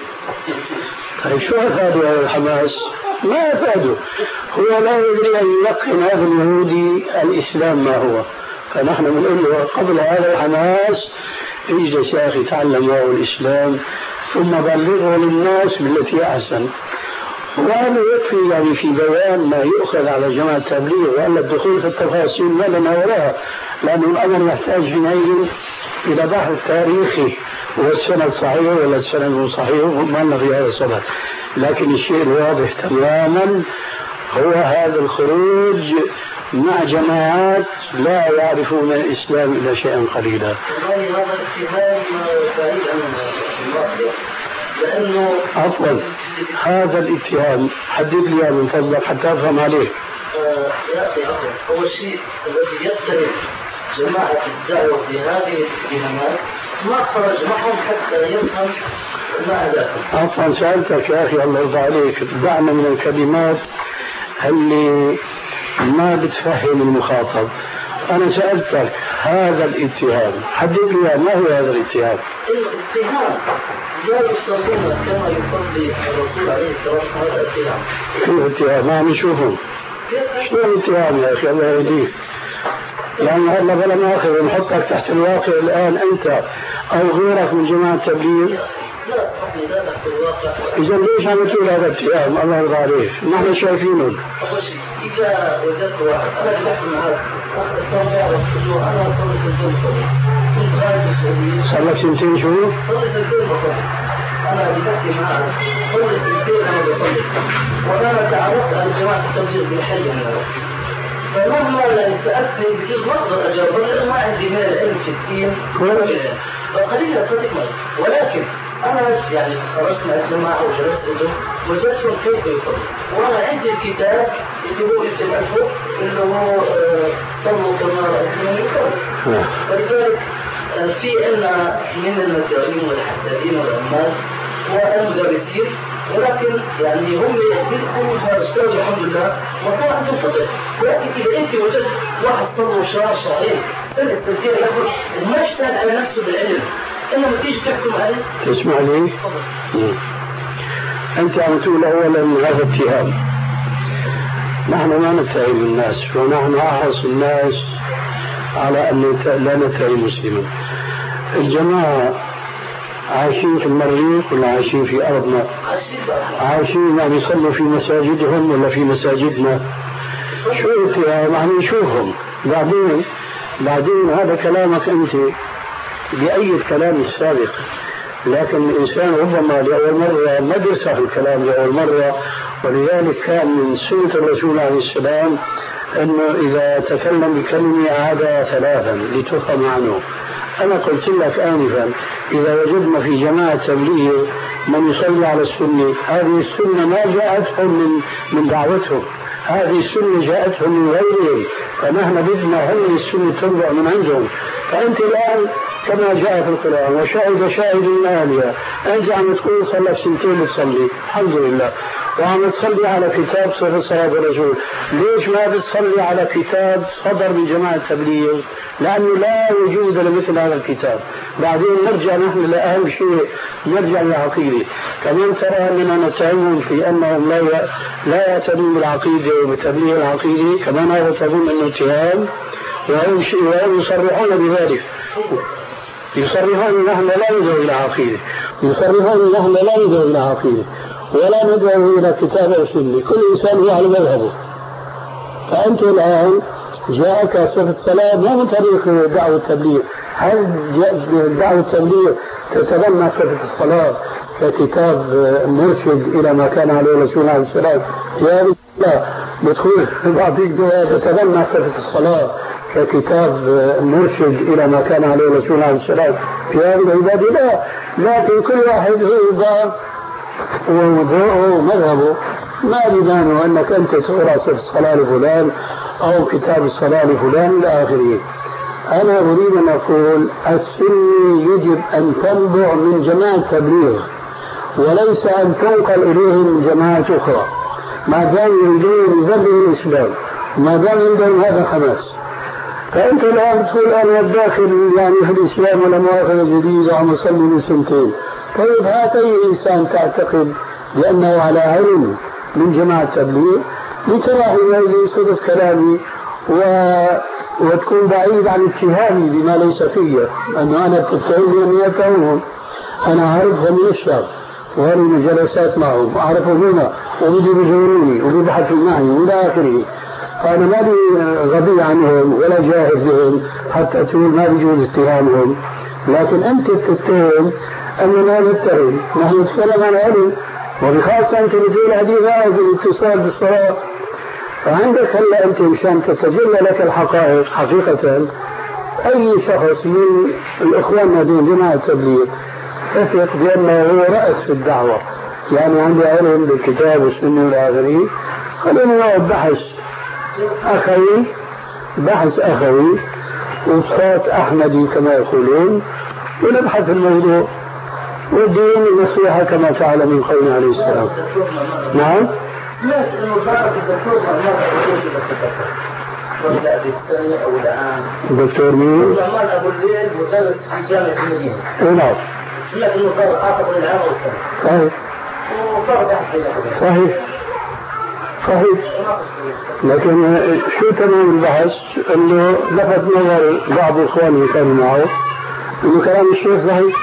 طيب شو أفاده هذا الحماس؟ ما أفاده، هو لا يدري أن يلقن هذا اليهودي الإسلام ما هو. فنحن بنقول له قبل هذا الحماس اجلس يا أخي تعلم ما هو الإسلام ثم بلغه للناس بالتي أحسن. وهذا يكفي يعني في بيان ما يؤخذ على جماعة التبليغ، وأن الدخول في التفاصيل ما لنا وراها، لأن الأمر يحتاج حينئذ إلى بحث تاريخي والسنة الصحيح ولا السنة المو صحيح، وما لنا في هذا الصدد. لكن الشيء الواضح تماما هو هذا الخروج مع جماعات لا يعرفون الإسلام إلا شيئا قليلا. هذا الاتهام بعيد عن لأنه عفوا هذا الاتهام حدد لي من فضلك حتى أفهم عليه. يا أخي أول شيء الذي يتهم جماعة الدعوة بهذه الاتهامات ما خرج معهم حتى يفهم ما أداهم. عفوا سألتك يا أخي الله يرضى عليك، دعنا من الكلمات اللي ما بتفهم المخاطب. أنا سألتك هذا الاتهام حدد لي ما هو هذا الاتهام؟ الاتهام لا يصلون كما يصلي الرسول عليه الصلاة والسلام. هذا اتهام. شو اتهام؟ ما نشوفهم. شو الاتهام يا أخي الله يهديك؟ يعني هلا بلا ناخذ نحطك تحت الواقع الآن أنت أو غيرك من جماعة التبليغ. لا أخي لا تحت الواقع. إذا ليش عم تقول هذا الاتهام؟ الله يرضى عليك، نحن شايفينه. أول شيء إذا وجدت واحد أنا بحكي معك أخذ يعرف إنه أنا صلي سنتين صلي كنت خارج السعودية. صار لك سنتين شو؟ صلي سنتين بصلي. أنا بحكي معك صلي سنتين أنا بصلي، وأنا تعرفت على جماعة التبليغ بالحي من فمهما سألتني بجوز ما أقدر أجاوب لأنه ما عندي من العلم في الدين قليلا صدق معي، ولكن أنا يعني خرجت مع الجماعة وجلست عندهم وجدتهم كيف يصلي، وأنا عندي الكتاب اللي هو يكتب ألفه اللي هو صلوا كما رأيتني يصلي. فلذلك في عندنا من المسائلين والحدادين والعمال والمدرسين، ولكن يعني هم يحبون فاستاذ الحمد لله وكان عندهم فضل. ولكن إذا أنت وجدت واحد صلوا شهر شهرين التفسير يقول ما اشتغل على نفسه بالعلم، إنما تيجي تحكم عليه. تسمع لي؟ أنت عم تقول أولا هذا اتهام. نحن ما نتهم الناس، ونحن أحرص الناس على أن لا نتهم مسلما. الجماعة عايشين في المريخ ولا عايشين في أرضنا؟ عايشين يعني يصلوا في مساجدهم ولا في مساجدنا؟ شو اتهام؟ يعني نشوفهم بعدين بعدين هذا كلامك أنت بأي الكلام السابق، لكن الإنسان ربما لأول مرة ما بيصح الكلام لأول مرة، ولذلك كان من سنة الرسول عليه السلام أنه إذا تكلم بكلمة عادها ثلاثا لتفهم عنه. أنا قلت لك آنفا إذا وجدنا في جماعة تبليغ من يصلي على السنة، هذه السنة ما جاءتهم من من دعوتهم، هذه السنة جاءتهم من غيرهم، فنحن بدنا هم السنة تنبع من عندهم. فأنت الآن كما جاء في القرآن وشاهد شاهد من أهلها. أنت عم تقول صلى سنتين بتصلي الحمد لله وعم تصلي على كتاب صفة صلاة الرسول، ليش ما بتصلي على كتاب صدر من جماعة التبليغ؟ لأنه لا وجود لمثل هذا الكتاب. بعدين نرجع نحن لأهم شيء، نرجع للعقيدة. كمان ترى أننا نتهمهم في أنهم لا لا يعتنون بالعقيدة وبتبليغ العقيدة، كمان هذا تظن أنه اتهام، وهم يصرحون بذلك، يصرحون نحن لا ندعو إلى عقيدة، يصرحون نحن لا ندعو إلى عقيدة ولا ندعو إلى كتاب أو سنة، كل إنسان يعلم مذهبه. فأنت الآن جاءك صفة صلاة مو من طريق دعوة التبليغ. هل دعوة التبليغ تتبنى صفة الصلاة ككتاب مرشد إلى ما كان عليه الرسول عليه السلام؟ يا لا، بتقول بعطيك دعاء تتبنى صفة الصلاة ككتاب مرشد إلى ما كان عليه الرسول عليه السلام في هذه العبادة؟ لا، لكن كل واحد هو ووضوءه ومذهبه. ما بيبانوا أنك أنت تقرأ صفة الصلاة لفلان أو كتاب الصلاة لفلان إلى آخره. أنا أريد أن أقول السنة يجب أن تنبع من جماعة التبليغ وليس أن تنقل إليهم من جماعات أخرى، ما دام يريدون يذبوا الإسلام، ما دام عندهم هذا حماس. فأنت الآن تقول أنا الداخل يعني في الإسلام ولا مؤاخذة جديدة وعم أصلي من سنتين. طيب هات أي إنسان تعتقد بأنه على علم من جماعة التبليغ لتراهي هذه صدق كلامي و... وتكون بعيد عن اتهامي بما ليس فيه، أنه أنا بتتهمني أني أتهمهم. أنا أعرفهم من الشعب وهذه من جلسات معهم، أعرفهم هنا وبدي بيزوروني وبيبحثوا معي وإلى آخره. فأنا ما بي غبي عنهم ولا جاهز بهم حتى تقول ما بيجوز اتهامهم. لكن أنت بتتهم أننا نتهم، نحن نتكلم عن علم، وبخاصة أنت بتقول حديث هذا الاتصال بالصلاة. فعندك هلا أنت مشان تتجلى لك الحقائق حقيقة، أي شخص من الإخوان دون جماعة التبليغ أثق بأنه هو رأس في الدعوة، يعني عنده علم بالكتاب والسنة والآخرين. خلينا نقعد بحث أخوي، بحث أخوي وصوت أحمدي كما يقولون، ونبحث الموضوع والدين النصيحة كما فعل من قوله عليه السلام. نعم. دكتور مين؟ جمال أبو الليل مدرس في جامعة المدينة. نعم. لكن المدرس حافظ العام والسنة. صحيح. وصار تحت صحيح. صحيح. لكن شو تمام البحث؟ انه لفت نظر بعض اخواني كانوا معه انه كلام الشيخ صحيح.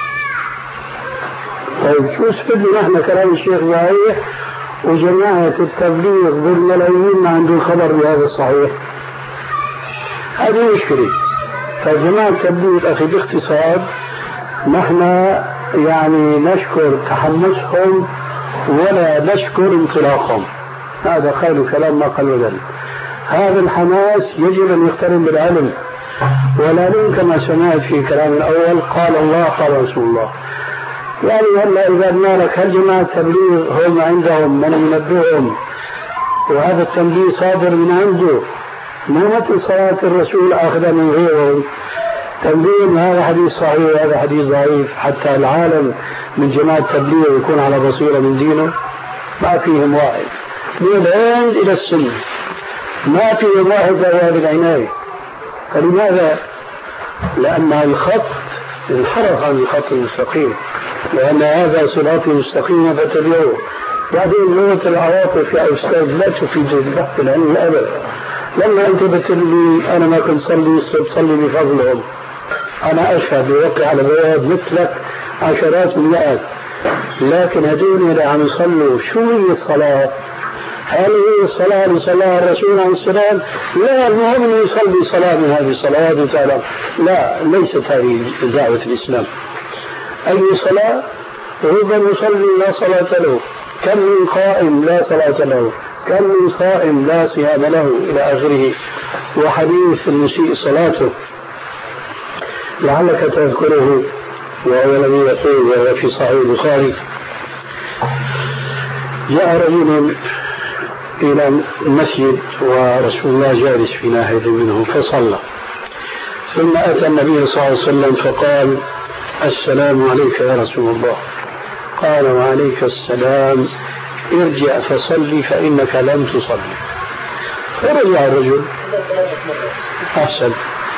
طيب شو استفدنا نحن كلام الشيخ صحيح وجماعة التبليغ بالملايين ما عندهم خبر بهذا الصحيح؟ هذه مشكلة. فجماعة التبليغ أخي باختصار نحن يعني نشكر تحمسهم ولا نشكر انطلاقهم، هذا خير كلام ما قال وذل. هذا الحماس يجب أن يقترن بالعلم، ولا من كما سمعت في كلام الأول قال الله قال رسول الله. يعني هلا إذا نالك هل جماعة التبليغ هم عندهم من ينبههم وهذا التنبيه صادر من عنده، مو مثل صلاة الرسول أخذ من غيرهم تنبيه هذا حديث صحيح هذا حديث ضعيف حتى العالم من جماعة التبليغ يكون على بصيرة من دينه. ما فيهم واحد من العين إلى السنة، ما فيهم واحد ذا بالعناية. فلماذا؟ لأن الخط انحرف عن الخط المستقيم، لأن هذا صراط مستقيم فتبعوه. بعدين لغة العواطف يا أستاذ لا تفيد البحث العلمي أبدا. لما أنت بتقولي أنا ما كنت صلي صلي بفضلهم، أنا أشهد بوقع على بياد مثلك عشرات مئات، لكن هدول اللي عم يصلوا شو هي الصلاة؟ هل هي الصلاة اللي صلاها الرسول عليه السلام؟ لا، المهم أن يصلي صلاة من هذه الصلوات وتعالى. لا، ليست هذه دعوة الإسلام. أي صلاة؟ ربما يصلي لا صلاة له، كم من قائم لا صلاة له، كم من صائم لا صيام له إلى آخره. وحديث المسيء صلاته لعلك تذكره، وهو الذي يقول وهو في صحيح البخاري: جاء رجل إلى المسجد ورسول الله جالس في ناحية منه فصلى، ثم أتى النبي صلى الله عليه وسلم فقال السلام عليك يا رسول الله. قال وعليك السلام، ارجع فصلي فإنك لم تصلي. فرجع الرجل. أحسن.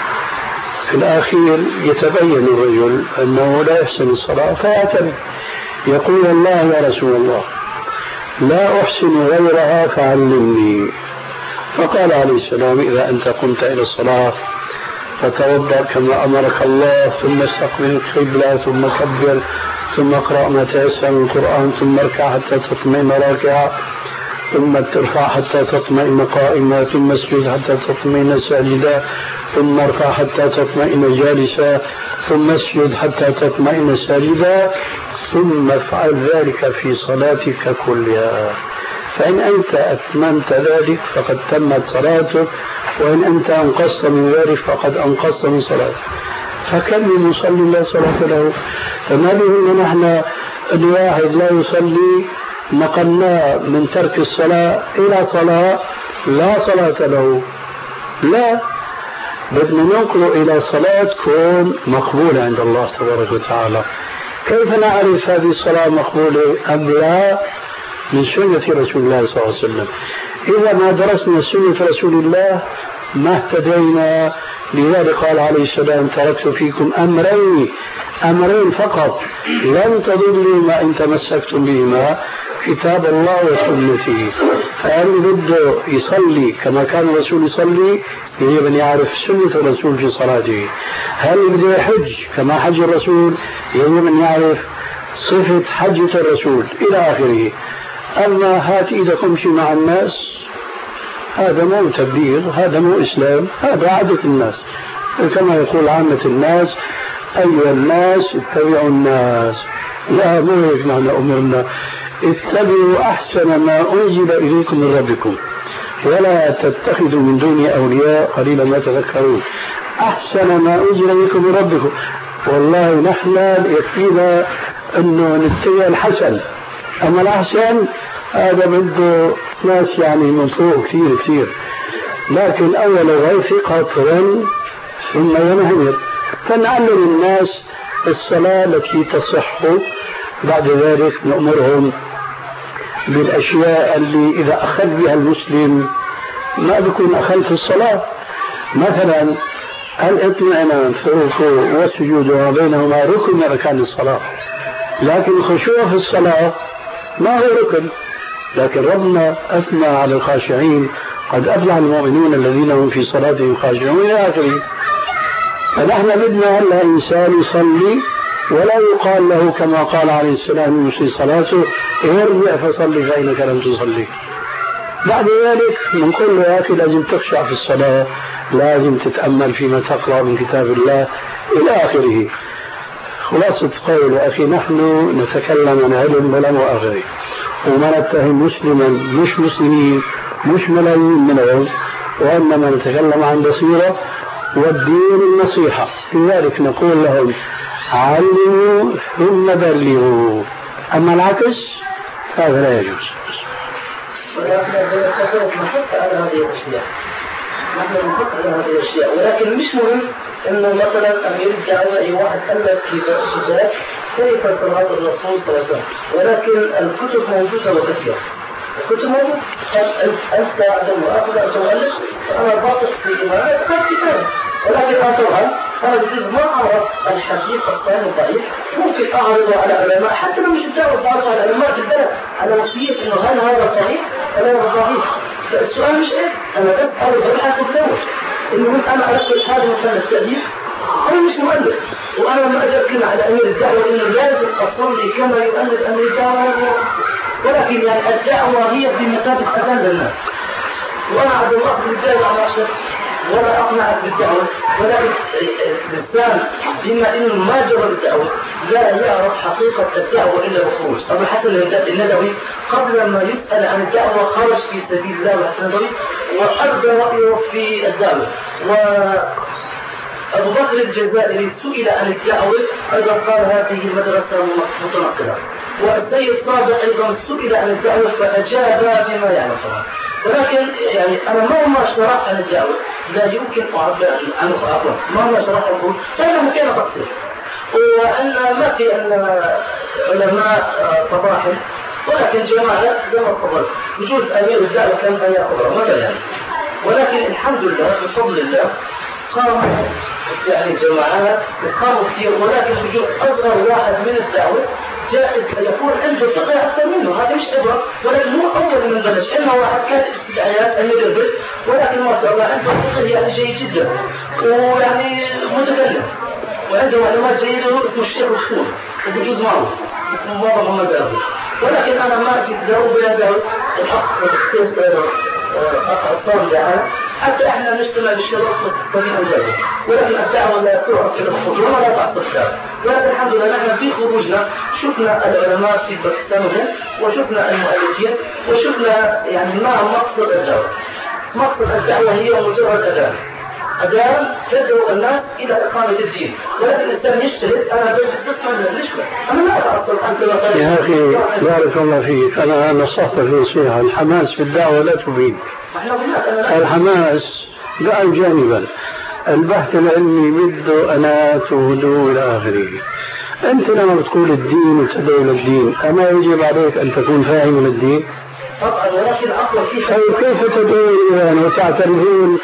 في الأخير يتبين الرجل أنه لا يحسن الصلاة فيعتذر يقول والله يا رسول الله لا أحسن غيرها فعلمني. فقال عليه السلام إذا أنت قمت إلى الصلاة فتوضأ كما أمرك الله، ثم استقبل القبلة، ثم كبر، ثم اقرأ ما تيسر من القرآن، ثم اركع حتى تطمئن راكعا، ثم ترفع حتى تطمئن قائما، ثم اسجد حتى تطمئن ساجدا، ثم ارفع حتى تطمئن جالسا، ثم اسجد حتى تطمئن ساجدا، ثم افعل ذلك في صلاتك كلها. فإن أنت أتممت ذلك فقد تمت صلاتك، وإن أنت أنقصت من ذلك فقد أنقصت من صلاتك. فكم من مصلي لا صلاة له؟ فما بهم نحن الواحد لا يصلي نقلناه من ترك الصلاة إلى صلاة لا صلاة له؟ لا، بدنا ننقله إلى صلاة تكون مقبولة عند الله تبارك وتعالى. كيف نعرف هذه الصلاة مقبولة أم لا؟ من سنة رسول الله صلى الله عليه وسلم. إذا ما درسنا سنة رسول الله ما اهتدينا. لذلك قال عليه السلام تركت فيكم أمرين أمرين فقط لن تضلوا ما إن تمسكتم بهما، كتاب الله وسنته. فأنا بده يصلي كما كان الرسول يصلي يجب أن يعرف سنة الرسول في صلاته. هل بده يحج كما حج الرسول يجب أن يعرف صفة حجة الرسول إلى آخره. أما هات إيدك امشي مع الناس هذا مو تبليغ، هذا مو إسلام، هذا عادة الناس. كما يقول عامة الناس أيها الناس اتبعوا الناس. لا، مو هيك نحن أمرنا. اتبعوا أحسن ما أنزل إليكم من ربكم ولا تتخذوا من دونه أولياء قليلا ما تذكرون. أحسن ما أنزل إليكم من ربكم. والله نحن يكفينا أنه نتبع الحسن، أما الأحسن هذا بده ناس يعني من فوق كثير كثير. لكن أول غيث قطرا ثم ينهمر. فنعلم الناس الصلاة التي تصح، بعد ذلك نأمرهم بالأشياء اللي إذا أخذ بها المسلم ما بيكون أخذ في الصلاة. مثلا الاطمئنان في الركوع والسجود وما بينهما ركن من أركان الصلاة، لكن الخشوع في الصلاة ما هو ركن. لكن ربنا أثنى على الخاشعين قد أفلح المؤمنون الذين هم في صلاتهم خاشعون إلى آخره. فنحن بدنا هلا إنسان يصلي ولا يقال له كما قال عليه السلام يصلي صلاته ارجع فصلي فإنك لم تصلي. بعد ذلك نقول له يا أخي لازم تخشع في الصلاة، لازم تتأمل فيما تقرأ من كتاب الله إلى آخره. خلاصة قول يا أخي نحن نتكلم عن علم ولا مؤاخذة، وما نتهم مسلما مش مسلمين مش ملايين منهم، وإنما نتكلم عن بصيرة والدين النصيحة. لذلك نقول لهم علموا ثم بلغوا، أما العكس هذا لا يجوز. نحط على هذه الأشياء نحن نحط على هذه الأشياء، ولكن مش مهم إنه مثلا أمير الدعوة أي واحد ألف في ذلك كيف صلاة الرسول صلى الله عليه وسلم، ولكن الكتب موجودة وكثيرة. الكتب موجودة، أنت عدم وآخذ أن تؤلف فأنا باطل في إمامات قد كتاب، ولكن أنا طبعا أنا بجيز ما أعرف الحديث الثاني الضعيف، ممكن أعرضه على علماء حتى لو مش الدعوة بعرضه على علماء في البلد على وصية إنه هل هذا صحيح ولا هذا ضعيف. فالسؤال مش إيه، أنا بس أعرض أبحث الدعوة إنه أنا أرسل هذا مثلا التأليف، أنا مش مؤلف، وأنا ما أجي أتكلم على أمير الدعوة إنه لازم أصلي كما يؤلف أمير الدعوة، ولكن يعني الدعوة هي بمثابة أذان للناس، وأنا عبد الله بن الدعوة على أشهر ولا أقنعك بالدعوة، ولكن الإنسان بما إنه ما جرى الدعوة لا يعرف حقيقة الدعوة إلا بخروج. أبو الحسن الندوي قبل ما يسأل عن الدعوة خرج في سبيل الله والحسن الندوي وأبدى رأيه في الدعوة. وأبو بكر الجزائري سئل عن الدعوة أيضا قال هذه مدرسة متنقلة. والسيد صادق أيضا سئل عن الدعوة فأجاب بما يعلم طبعا. ولكن يعني أنا مهما شرحت عن الدعوة لا يمكن أعبر عن أخرى مهما شرحت أقول فأنا ممكن أقصر وأن ما في أن علماء فضاحل ولكن جماعة زي ما تفضل بجوز أمير الدعوة كان أن يأخذها مثلا يعني. ولكن الحمد لله بفضل الله قاموا يعني جماعات قاموا كثير ولكن بجوز أصغر واحد من الدعوة جائز أن يكون عنده فقه أكثر منه هذا مش عبرة ولكن هو أول من بلش إنه واحد كان استدعاءات أن يدرس ولكن ما شاء الله عنده فقه يعني جيد جدا ويعني متكلم وعنده معلومات جيدة اسمه الشيخ الخور وبجوز معه اسمه بابا محمد أبو ولكن أنا ما في تداوم بلا داوم الحق والتخصيص أخطار دعاء حتى إحنا نجتمع بالشرط طريقا جاهزة ولكن الدعوة لا تعرف كده الخطوة ولا تعطي الدعوة ولكن الحمد لله نحن في خروجنا شفنا العلماء في باكستان وشفنا المؤلفين وشفنا يعني ما مقصد الدعوة مقصد الدعوة هي مجرد أذان أذان تدعو الناس إلى إقامة الدين ولكن الإنسان يشترك أنا بس تسمع للنشوة أنا ما أتعطل أنت يا أخي بارك الله فيك أنا نصحت في نصيحة الحماس في الدعوة لا تبين الحماس دعوا جانبا البحث العلمي بده أنات وهدوء إلى آخره أنت لما بتقول الدين وتدعو إلى الدين أما يجب عليك أن تكون فاهم الدين طبعا ولكن أقوى فيه كيف تدعو إلى وتعترفون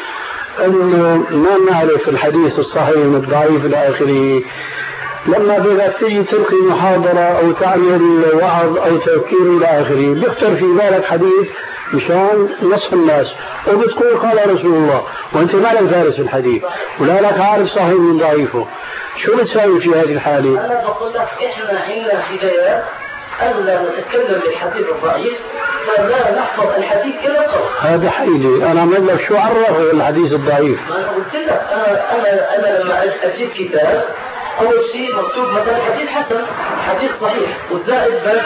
أنه ما نعرف الحديث الصحيح من الضعيف إلى آخره لما بدك تيجي تلقي محاضرة أو تعمل وعظ أو تذكير إلى آخره بيخطر في بالك حديث مشان نصف الناس وبتقول قال رسول الله وأنت ما لك دارس الحديث ولا لك عارف صحيح من ضعيفه شو بتساوي في هذه الحالة؟ أنا بقول لك إحنا عندنا هدايات ألا نتكلم بالحديث الضعيف فلا نحفظ الحديث إلى القول هذا حيلي أنا أقول لك شو عرفه الحديث الضعيف ما أنا قلت لك أنا, أنا, أنا لما أجيب كتاب أول شيء مكتوب مثلا حديث حسن حديث صحيح والزائد بلد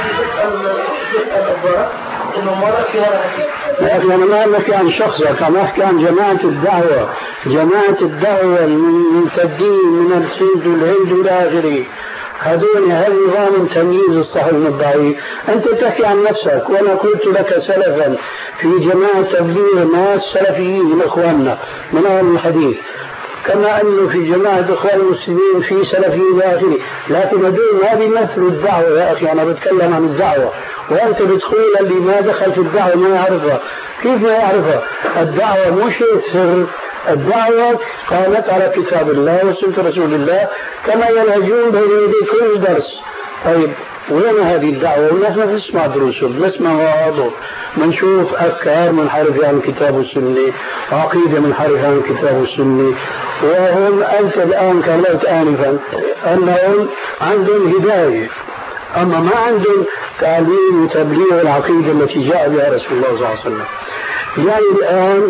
جزء الأخبار إنه مرة في هذا الحديث لكن أنا ما أحكي عن شخصك أنا أحكي عن جماعة الدعوة جماعة الدعوة الممتدين من السند والهند والى آخره هذول هل نظام تمييز الصحيح من الضعيف أنت تحكي عن نفسك وأنا قلت لك سلفا في جماعة تبليغ ناس سلفيين من إخواننا من أهل الحديث كما أنه في جماعة إخوان المسلمين في سلفيين إلى آخره لكن هذول ما بيمثلوا الدعوة يا أخي أنا بتكلم عن الدعوة وأنت بتقول اللي ما دخل في الدعوة ما يعرفها كيف ما يعرفها الدعوة مش سر الدعوة قامت على كتاب الله وسنة رسول الله كما ينهجون بين يدي كل درس طيب وين هذه الدعوة ونحن نسمع دروسهم نسمع مواعظهم بنشوف أفكار منحرفة عن الكتاب والسنة عقيدة منحرفة عن الكتاب والسنة وهم أنت الآن كلمت آنفا أنهم عندهم هداية أما ما عندهم تعليم وتبليغ العقيدة التي جاء بها رسول الله صلى الله عليه وسلم يعني الآن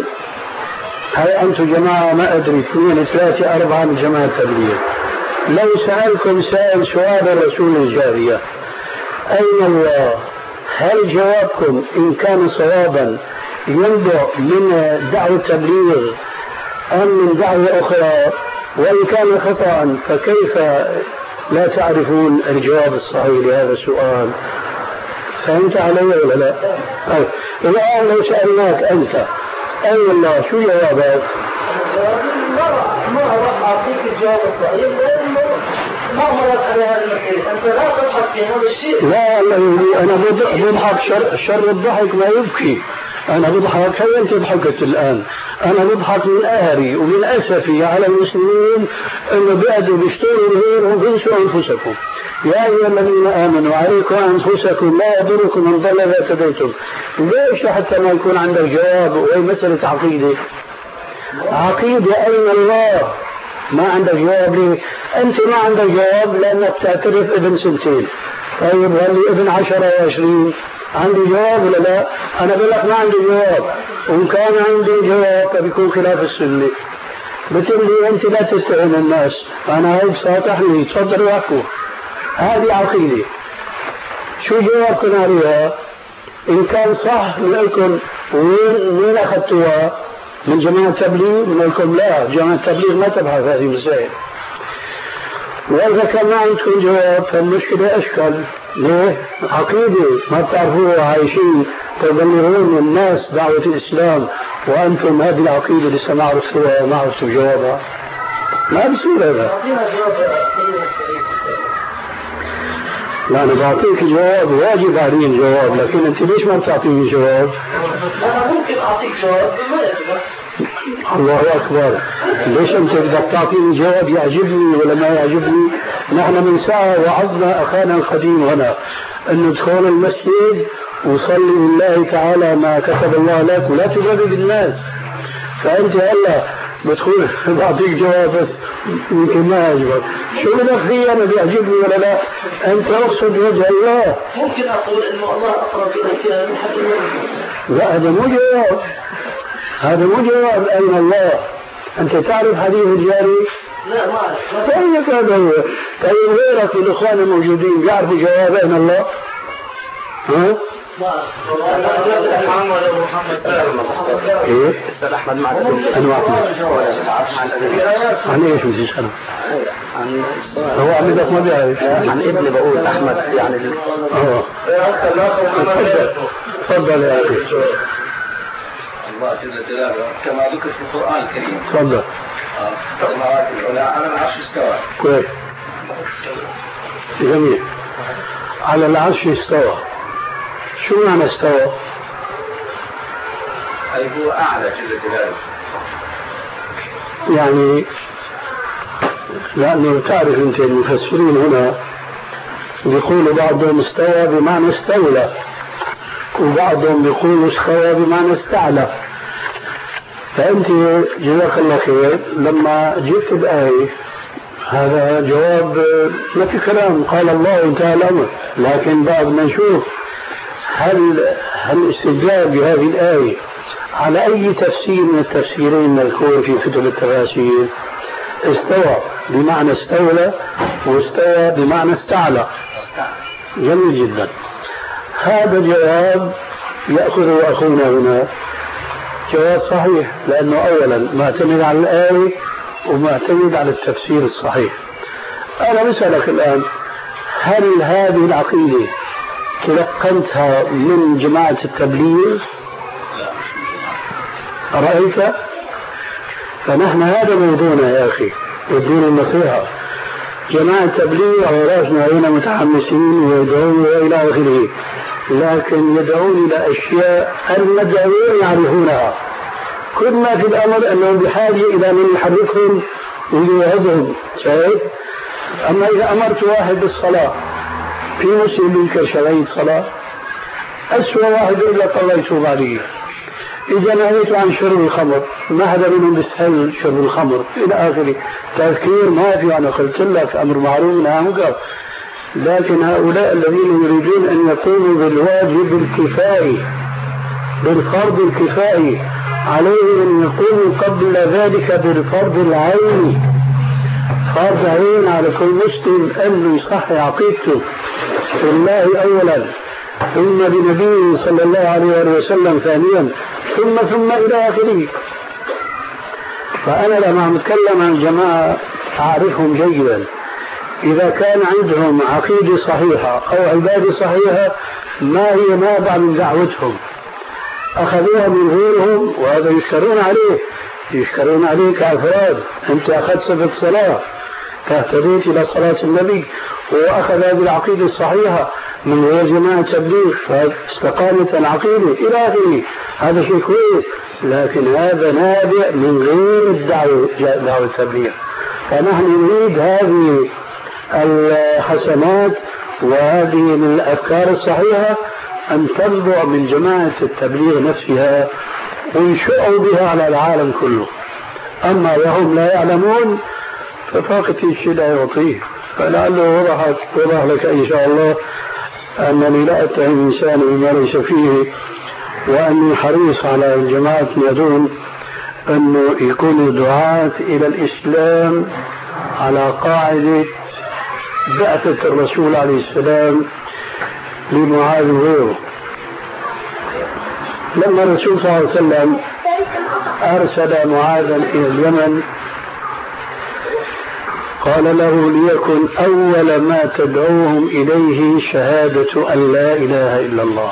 هاي أنتم جماعة ما أدري اثنين ثلاثة أربعة من جماعة التبليغ لو سألكم سائل سؤال الرسول الجارية أين الله هل جوابكم إن كان صوابا ينبع من دعوة تبليغ أم من دعوة أخرى وإن كان خطأ فكيف لا تعرفون الجواب الصحيح لهذا السؤال فهمت علي ولا لا؟ طيب الآن لو سألناك أنت أي الله شو جوابك؟ ما راح أعطيك الجواب الصحيح ما مرت على هذا المسألة أنت لا تضحك في هذا الشيء لا أنا بضحك شر, شر الضحك ما يبكي أنا بضحك هل أنت ضحكت الآن أنا بضحك من قهري ومن أسفي على المسلمين أنه بيقعدوا بيشتروا غيرهم بينسوا أنفسكم يا أيها الذين آمنوا عليكم أنفسكم لا يضركم من ضل إذا اهتديتم ليش حتى ما يكون عندك جواب وهي مسألة عقيدة عقيدة أين الله ما عندك جواب ليه أنت ما عندك جواب لأنك تعترف ابن سنتين طيب هل ابن عشرة وعشرين عندي جواب ولا لا أنا بقول لك ما عندي جواب وإن كان عندي جواب فبيكون خلاف السنة بتقول لي أنت لا تستعين الناس أنا هيك ساطحني تفضل واحكوا هذه عقيدة شو جوابكم عليها إن كان صح نقولكم وين وين أخذتوها من جماعة التبليغ نقولكم لا جماعة التبليغ ما تبحث هذه المسائل وإذا كان ما عندكم جواب فالمشكلة أشكال ليه؟ عقيدة ما بتعرفوها عايشين تبلغون الناس دعوة الإسلام وأنتم هذه العقيدة لسه ما عرفتوها وما عرفتوا جوابها. ما بصير هذا. لا أنا بعطيك جواب واجب علي الجواب، لكن أنت ليش ما بتعطيني جواب؟ أنا ممكن أعطيك جواب بما يعجبك. الله أكبر. ليش أنت بدك تعطيني جواب يعجبني ولا ما يعجبني؟ نحن من ساعة وعظنا أخانا القديم هنا أن ندخل المسجد وصلي لله تعالى ما كتب الله لك ولا تجرب الناس. فأنت هلا بتقول بعطيك جواب بس يمكن ما يعجبك. شو بدك فيه أنا بيعجبني ولا لا؟ أنت أقصد وجه الله. ممكن أقول إنه الله أقرب إليك من حد النبي. لا هذا مو جواب، هذا مو جواب. أين الله؟ أنت تعرف حديث الجاري؟ لا ما أعرف. طيب هذا هو. طيب غيرك الإخوان الموجودين بيعرفوا جواب أين الله؟ ها؟ محمد أبو محمد إيه؟ أستاذ أحمد معك أنا معك. عن إيش بدي أسأله؟ هو عمدك ما بيعرف. عن ابني بقول أحمد يعني اه تفضل تفضل يا أخي. الله جل جلاله كما ذكر في القرآن الكريم. تفضل. السماوات العلى على العرش استوى. كويس. جميل. على العرش استوى. شو معنى استوى؟ أي هو أعلى جل جلاله. يعني لأنه تعرف أنت المفسرين هنا بيقولوا بعضهم استوى بمعنى استولى وبعضهم بيقولوا استوى بمعنى استعلى. فأنت جزاك الله خير لما جبت الآية هذا جواب ما في كلام، قال الله انتهى الأمر. لكن بعد ما نشوف هل هل الاستدلال بهذه الآية على أي تفسير من التفسيرين المذكور في كتب التفاسير. استوى بمعنى استولى واستوى بمعنى استعلى. جميل جدا. هذا الجواب يأخذ أخونا هنا جواب صحيح، لأنه أولا معتمد على الآية ومعتمد على التفسير الصحيح. أنا بسألك الآن هل هذه العقيدة تلقنتها من جماعة التبليغ؟ رأيت؟ فنحن هذا موضوعنا يا أخي الدين النصيحة. جماعة التبليغ وراسنا هنا متحمسين ويدعون إلى آخره، لكن يدعون إلى أشياء المدعوين يعرفونها. كل ما في الأمر أنهم بحاجة إلى من يحركهم ويوعدهم. شايف؟ أما إذا أمرت واحد بالصلاة في مسلم ينكر شرعية صلاة، أسوأ واحد إلا طلعته عليه. إذا نهيت عن شرب الخمر ما حدا منهم بيستحل شرب الخمر إلى آخره. تذكير ما في، أنا قلت لك أمر معروف ونهي عن منكر. لكن هؤلاء الذين يريدون أن يقوموا بالواجب الكفائي بالفرض الكفائي عليهم أن يقوموا قبل ذلك بالفرض العيني. فرض عين على كل مسلم أنه يصحح عقيدته في الله أولا، ثم بنبيه صلى الله عليه وسلم ثانيا، ثم ثم إلى آخره. فأنا لما أتكلم عن جماعة أعرفهم جيدا، إذا كان عندهم عقيدة صحيحة أو عبادة صحيحة ما هي مابع من دعوتهم أخذوها من غيرهم، وهذا يشكرون عليه يشكرون عليه كأفراد. أنت أخذت صفة صلاة فاهتديت إلى صلاة النبي، وأخذ هذه العقيدة الصحيحة من غير جماعة تبليغ فاستقامت العقيدة إلى آخره. هذا شيء كويس، لكن هذا نابع من غير الدعوة دعوة التبليغ. فنحن نريد هذه الحسنات وهذه الأفكار الصحيحة أن تنبع من جماعة التبليغ نفسها وينشؤوا بها على العالم كله. أما وهم لا يعلمون ففاقة الشيء لا يعطيه. فلعله وضحت وضح لك إن شاء الله أنني لا أتهم إنسان بما ليس فيه، وأني حريص على الجماعة يدون أنه يكونوا دعاة إلى الإسلام على قاعدة بعثة الرسول عليه السلام لمعاذ وغيره. لما الرسول صلى الله عليه وسلم أرسل معاذا إلى اليمن قال له ليكن أول ما تدعوهم إليه شهادة أن لا إله إلا الله.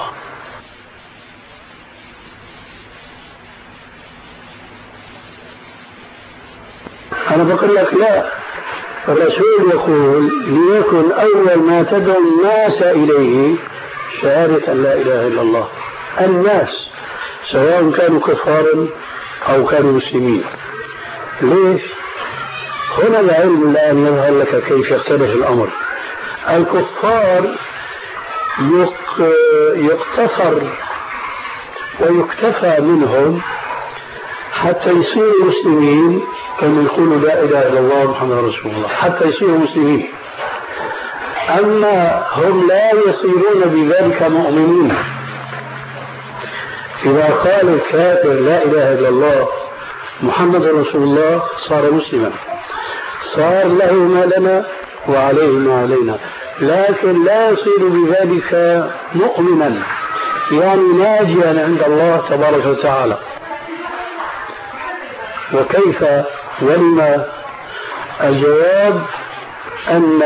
أنا بقول لك لا، الرسول يقول ليكن أول ما تدعو الناس إليه شهادة أن لا إله إلا الله. الناس سواء كانوا كفارا أو كانوا مسلمين. ليش؟ هنا العلم الآن يظهر لك كيف يختلف الأمر. الكفار يقتصر ويكتفى منهم حتى يصيروا مسلمين، كما يقولوا لا إله إلا الله محمد رسول الله، حتى يصيروا مسلمين. أما هم لا يصيرون بذلك مؤمنين. إذا قال الكافر لا إله إلا الله محمد رسول الله صار مسلما، صار له ما لنا وعليه ما علينا، لكن لا يصير بذلك مؤمنا، يعني ناجيا عند الله تبارك وتعالى. وكيف ولما؟ الجواب أن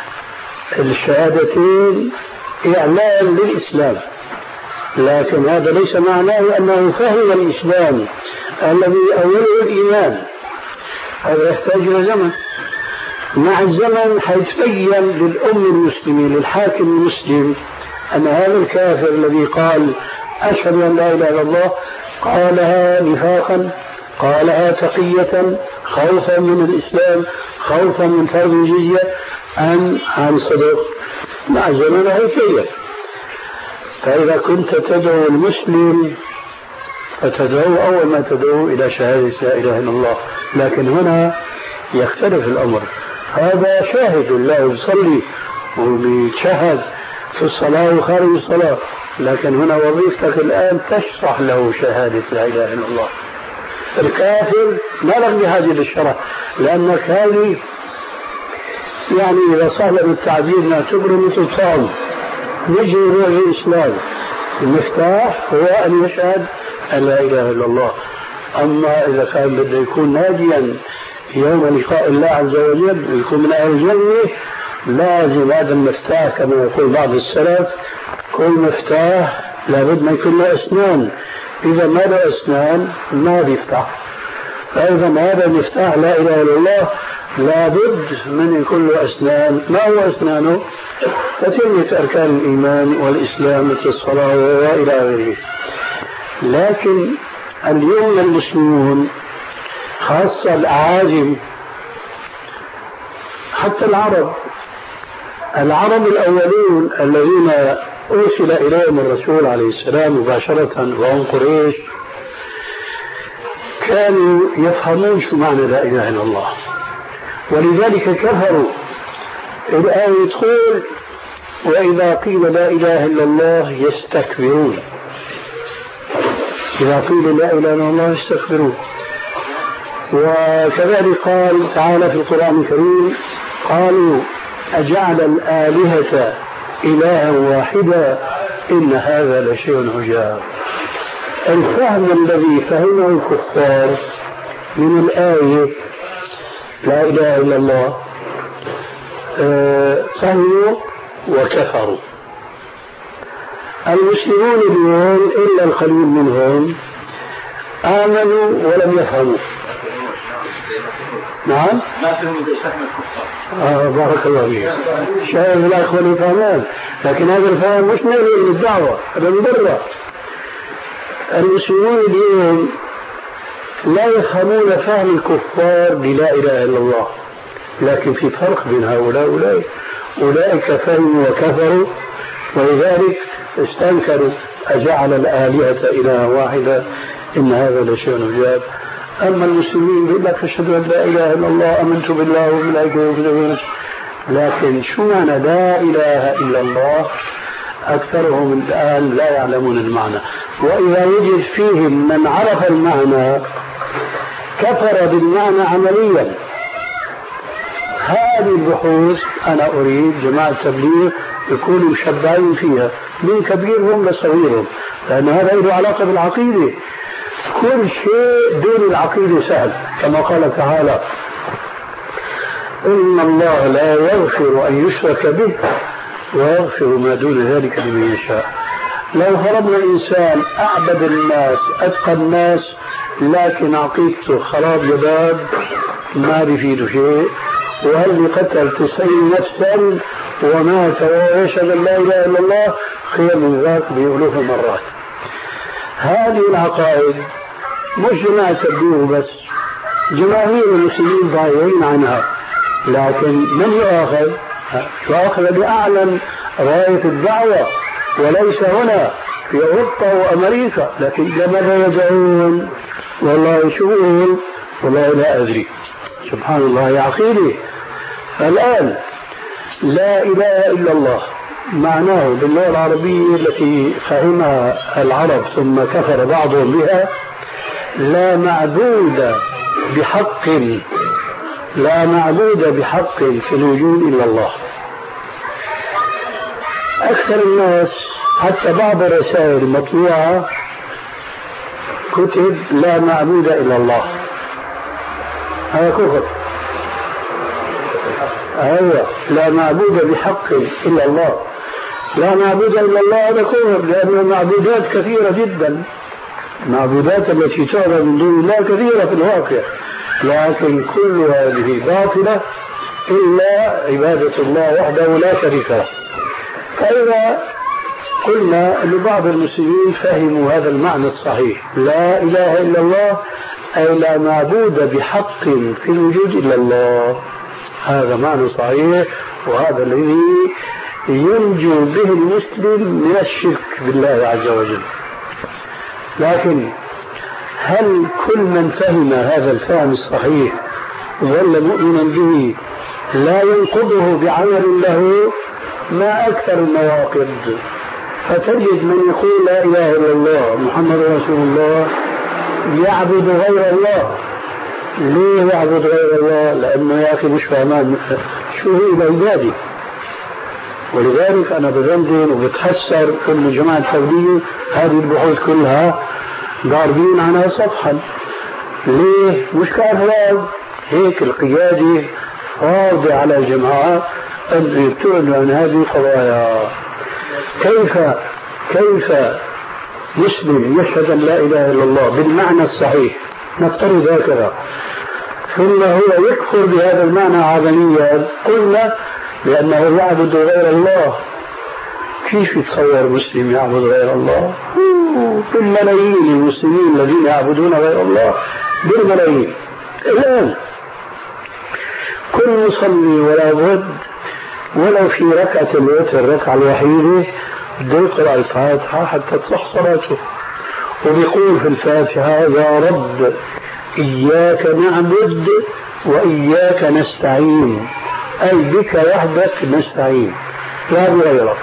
الشهادتين إعلان للإسلام، لكن هذا ليس معناه أنه فهم الإسلام الذي أوله الإيمان. هذا يحتاج إلى زمن. مع الزمن حيتبين للأم المسلمة للحاكم المسلم أن هذا الكافر الذي قال أشهد أن لا إله إلا الله قالها نفاقا، قالها تقية، خوفا من الإسلام، خوفا من فرض الجزية، أم عن صدق. مع الزمن هيتبين. فإذا كنت تدعو المسلم فتدعو أول ما تدعو إلى شهادة لا إله إلا الله، لكن هنا يختلف الأمر. هذا شاهد الله يصلي وبيشهد في الصلاة وخارج الصلاة، لكن هنا وظيفتك الآن تشرح له شهادة لا إله إلا الله. الكافر ما لك بهذه الشرح، لأنك هذه يعني إذا صار التعبير نعتبره مثل طعم نجي روح الإسلام. المفتاح هو أن يشهد أن لا إله إلا الله. أما إذا كان بده يكون ناجيا يوم لقاء الله عز وجل يكون من أهل الجنة، لازم هذا المفتاح كما يقول بعض السلف كل مفتاح لابد ما يكون له أسنان، إذا ما له أسنان ما بيفتح. فإذا هذا المفتاح لا إله إلا الله لابد من يكون له أسنان. ما هو أسنانه؟ تتمة أركان الإيمان والإسلام مثل الصلاة وإلى غيره. لكن اليوم المسلمون خاصة الأعاجم، حتى العرب العرب الأولون الذين أرسل إليهم الرسول عليه السلام مباشرة وهم قريش كانوا يفهمون شو معنى لا إله إلا الله، ولذلك كفروا. الآية تقول وإذا قيل لا إله إلا الله يستكبرون. إذا قيل لا إله إلا الله يستكبرون. وكذلك قال تعالى في القرآن الكريم قالوا أجعل الآلهة إلها واحدا إن هذا لشيء عجاب. الفهم الذي فهمه الكفار من الآية لا إله إلا الله فهموا وكفروا. المسلمون اليوم إلا القليل منهم آمنوا ولم يفهموا. نعم ما فهموا زي فهم الكفار. آه بارك الله فيك. شايف الأخوة يفهمون، لكن هذا الفهم مش نوع من الدعوة، هذا مضرة. المسلمون اليوم لا يفهمون فهم الكفار بلا إله إلا الله، لكن في فرق بين هؤلاء وأولئك. أولئك فهموا وكفروا ولذلك استنكروا أجعل الآلهة إلها واحدة إن هذا لشيء عجاب. أما المسلمين يقول لك أشهد أن لا إله إلا الله آمنت بالله وبالملائكة وكذا، لكن شو معنى لا إله إلا الله أكثرهم الآن لا يعلمون المعنى. وإذا وجد فيهم من عرف المعنى كفر بالمعنى عمليا. هذه البحوث أنا أريد جماعة التبليغ يكونوا مشبعين فيها من كبيرهم لصغيرهم، لأن هذا له علاقة بالعقيدة. كل شيء دون العقيدة سهل، كما قال تعالى إن الله لا يغفر أن يشرك به ويغفر ما دون ذلك لمن يشاء. لو فرضنا إنسان أعبد الناس أتقى الناس لكن عقيدته خراب جباب ما بيفيد شيء، وهل قتل تسعين نفسا ومات ويشهد أن لا إله إلا الله خير من ذاك بألوف المرات. هذه العقائد مش جماعة تبديه بس، جماهير المسلمين ضايعين عنها، لكن من يؤاخذ؟ يؤاخذ بأعلن راية الدعوة، وليس هنا في أوروبا وأمريكا، لكن لماذا يدعون؟ والله شؤون والله لا أدري. سبحان الله يا عقيدي. الآن لا إله إلا الله معناه باللغة العربية التي فهمها العرب ثم كفر بعضهم بها لا معبود بحق لا معبود بحق في الوجود إلا الله. أكثر الناس حتى بعض الرسائل المطبوعة كتب لا معبود إلا الله، هذا كفر. أيوة لا معبود بحق إلا الله، لا معبود إلا الله هذا كفر، لأن المعبودات كثيرة جدا، معبودات التي تعبد من دون الله كثيرة في الواقع، لكن كل هذه باطلة إلا عبادة الله وحده لا شريك له. فإذا قلنا أن بعض المسلمين فهموا هذا المعنى الصحيح، لا إله إلا الله أي لا معبود بحق في الوجود إلا الله، هذا معنى صحيح، وهذا الذي ينجو به المسلم من الشرك بالله عز وجل. لكن هل كل من فهم هذا الفهم الصحيح وظل مؤمنا به لا ينقضه بعمل له؟ ما أكثر النواقض. فتجد من يقول لا إله إلا الله محمد رسول الله يعبد غير الله. ليه يعبد غير الله؟ لأنه يا أخي مش فاهمان شو هي العبادة. ولذلك أنا بذنبن وبتحسر كل جماعة التوحيدية هذه البحوث كلها ضاربين عنها صفحا. ليه؟ مش كأفراد هيك القيادة فرض على الجماعة أن يبتعدوا عن هذه القضايا. كيف كيف مسلم يشهد أن لا إله إلا الله بالمعنى الصحيح نفترض هكذا ثم هو يكفر بهذا المعنى عدميا؟ قلنا لأنه يعبد غير الله. كيف يتصور مسلم يعبد غير الله؟ بالملايين المسلمين الذين يعبدون غير الله بالملايين. الآن كل مصلي ولا بد ولو في ركعة الوتر الركعة الوحيدة بده يقرأ الفاتحة حتى تصح صلاته، وبيقول في الفاتحة يا رب إياك نعبد وإياك نستعين، أي بك وحدك نستعين لا بغيرك.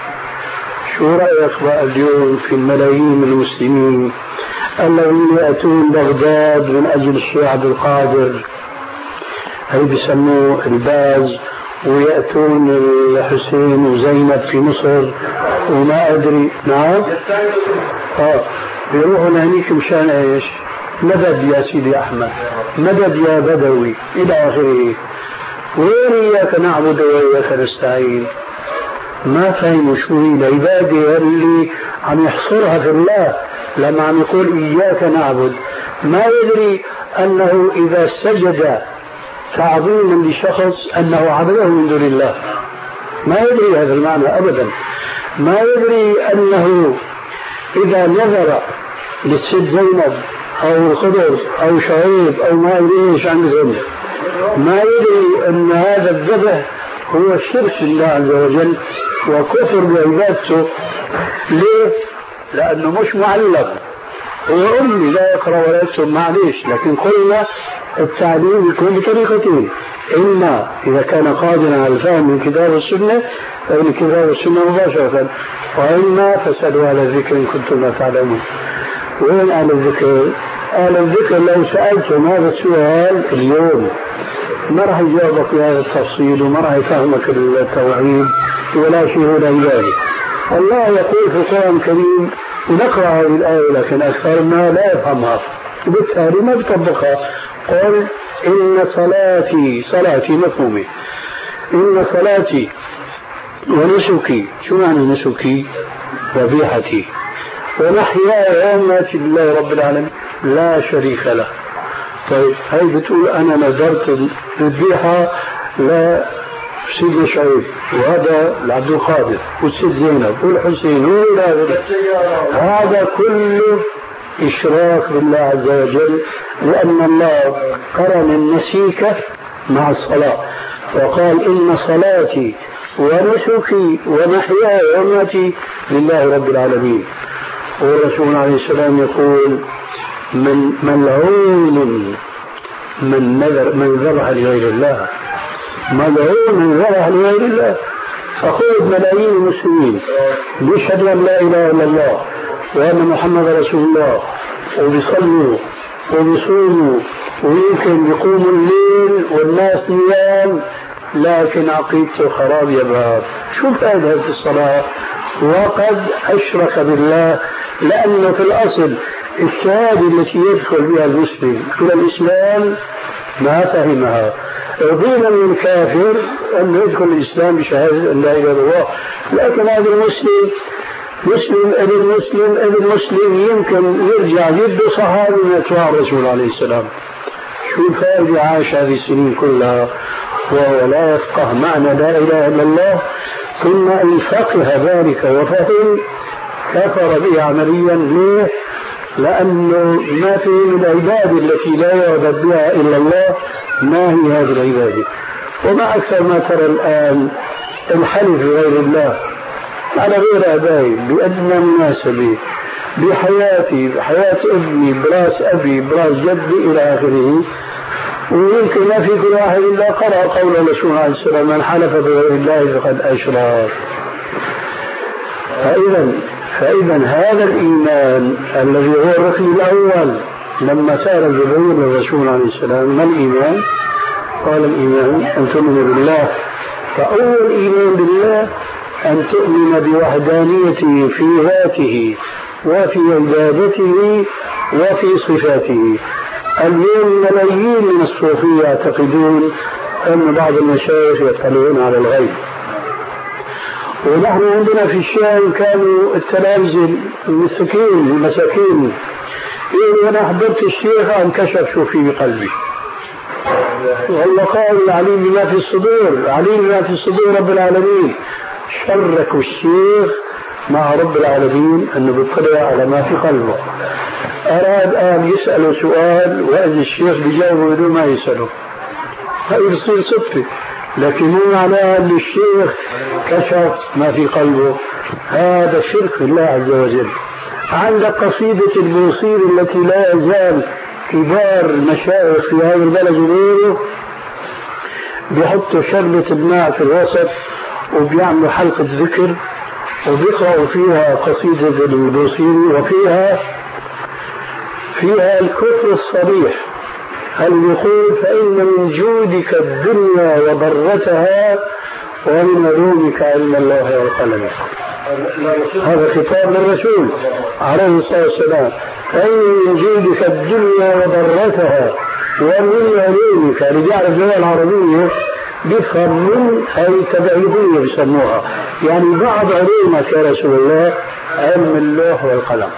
شو رأيك بقى اليوم في الملايين المسلمين الذين يأتون بغداد من أجل الشيخ عبد القادر هي بيسموه الباز، ويأتون الحسين وزينب في مصر وما أدري نعم آه بيروحوا لهنيك مشان ايش؟ مدد يا سيدي أحمد، مدد يا بدوي إلى آخره. وين إياك نعبد وإياك نستعين؟ ما فهموا شو هي العبادة اللي عم يحصرها في الله لما عم يقول إياك نعبد. ما يدري أنه إذا سجد تعظيما لشخص أنه عبده من دون الله، ما يدري هذا المعنى أبدا. ما يدري أنه إذا نظر للست زينب أو خضر أو شعيب أو ما يدري إيش عندهم، ما يدري أن هذا الذبح هو الشرك بالله عز وجل وكفر بعبادته. ليه؟ لأنه مش معلم، هو أمي لا يقرأ ولا يكتب معليش، لكن قلنا التعليم يكون بطريقتين: إما إذا كان قادرا على الفهم من كتاب السنة فإن كتاب السنة مباشرة، وإما فاسألوا أهل الذكر إن كنتم لا تعلمون. وين أهل الذكر؟ أهل الذكر لو سألتم هذا السؤال اليوم ما راح يجاوبك بهذا التفصيل وما راح يفهمك التوحيد ولا شيء ولا ذلك. الله يقول في القرآن الكريم ونقرأ هذه الآية لكن أكثرنا لا يفهمها وبالتالي ما بيطبقها. قل إن صلاتي صلاتي مفهومة إن صلاتي ونسكي، شو معنى نسكي؟ ذبيحتي ومحياي ومماتي لله رب العالمين لا شريك له. طيب هي بتقول أنا نذرت الذبيحة لسيدنا شعيب وهذا لعبد القادر والسيد زينب والحسين والولاد، هذا كله إشراك بالله عز وجل، لأن الله قرن النسيك مع الصلاة وقال إن صلاتي ونسكي ومحياي ومماتي لله رب العالمين. والرسول عليه السلام يقول من ملعون من نذر من ذبح لغير الله، ملعون من ذبح لغير الله. أخذ ملايين المسلمين بيشهدوا أن لا إله إلا الله وأن محمد رسول الله وبيصلوا وبيصوموا ويمكن يقوموا الليل والناس نيام، لكن عقيدته خراب يا باب. شو فائدة هذه الصلاة؟ وقد أشرك بالله، لأنه في الأصل الشهادة التي يدخل بها المسلم إلى الإسلام ما فهمها. رضينا من الكافر أن يدخل الإسلام بشهادة أن لا إله إلا الله، لكن هذا المسلم مسلم ابن مسلم ابن مسلم يمكن يرجع جده صحابي من أتباع الرسول عليه السلام. شو الفائدة عاش هذه السنين كلها وهو لا يفقه معنى لا إله إلا الله؟ ثم إن فقه ذلك وفهم كفر به عمليا. ليه؟ لأنه ما في من العبادة التي لا يعبد بها إلا الله. ما هي هذه العبادة؟ وما أكثر ما ترى الآن الحلف بغير الله على غير أبائي بأدنى المناسبة بحياتي بحياة ابني براس أبي براس جدي إلى آخره. ويمكن ما في كل واحد إلا قرأ قول الرسول عليه السلام من حلف بغير الله فقد أشرك. فإذا فإذا هذا الإيمان الذي هو الركن الأول لما سأل جبريل الرسول عليه السلام ما الإيمان؟ قال الإيمان أن تؤمن بالله. فأول إيمان بالله أن تؤمن بوحدانيته في ذاته وفي عبادته وفي صفاته. اليوم ملايين من الصوفية يعتقدون أن بعض المشايخ يطلعون على الغيب، ونحن عندنا في الشام كانوا التلامذة المساكين المساكين يقولوا أنا حضرت الشيخ انكشف شو في بقلبي، والله قال العليم بما في الصدور، عليم بما في الصدور رب العالمين. شركوا الشيخ مع رب العالمين أنه بيطلع على ما في قلبه. أراد أن يسأله سؤال وإذا الشيخ بيجاوبه بدون ما يسأله، هذا يصير صدفة، لكن مو معناه أن الشيخ كشف ما في قلبه. هذا شرك بالله عز وجل. عندك قصيدة البوصير التي لا يزال كبار المشايخ في هذا البلد وغيره بيحطوا شربة الماء في الوسط وبيعملوا حلقة ذكر وبيقرأوا فيها قصيدة البوصيري وفيها فيها الكفر الصريح. هل يقول فإن من جودك الدنيا وضرتها ومن علومك علم الله والقلم. هذا خطاب للرسول عليه الصلاة والسلام. فإن من جودك الدنيا وضرتها ومن علومك، اللي بيعرف اللغة العربية بيفهم من أي تبعيدية بيسموها، يعني بعض علومك يا رسول الله علم اللوح والقلم.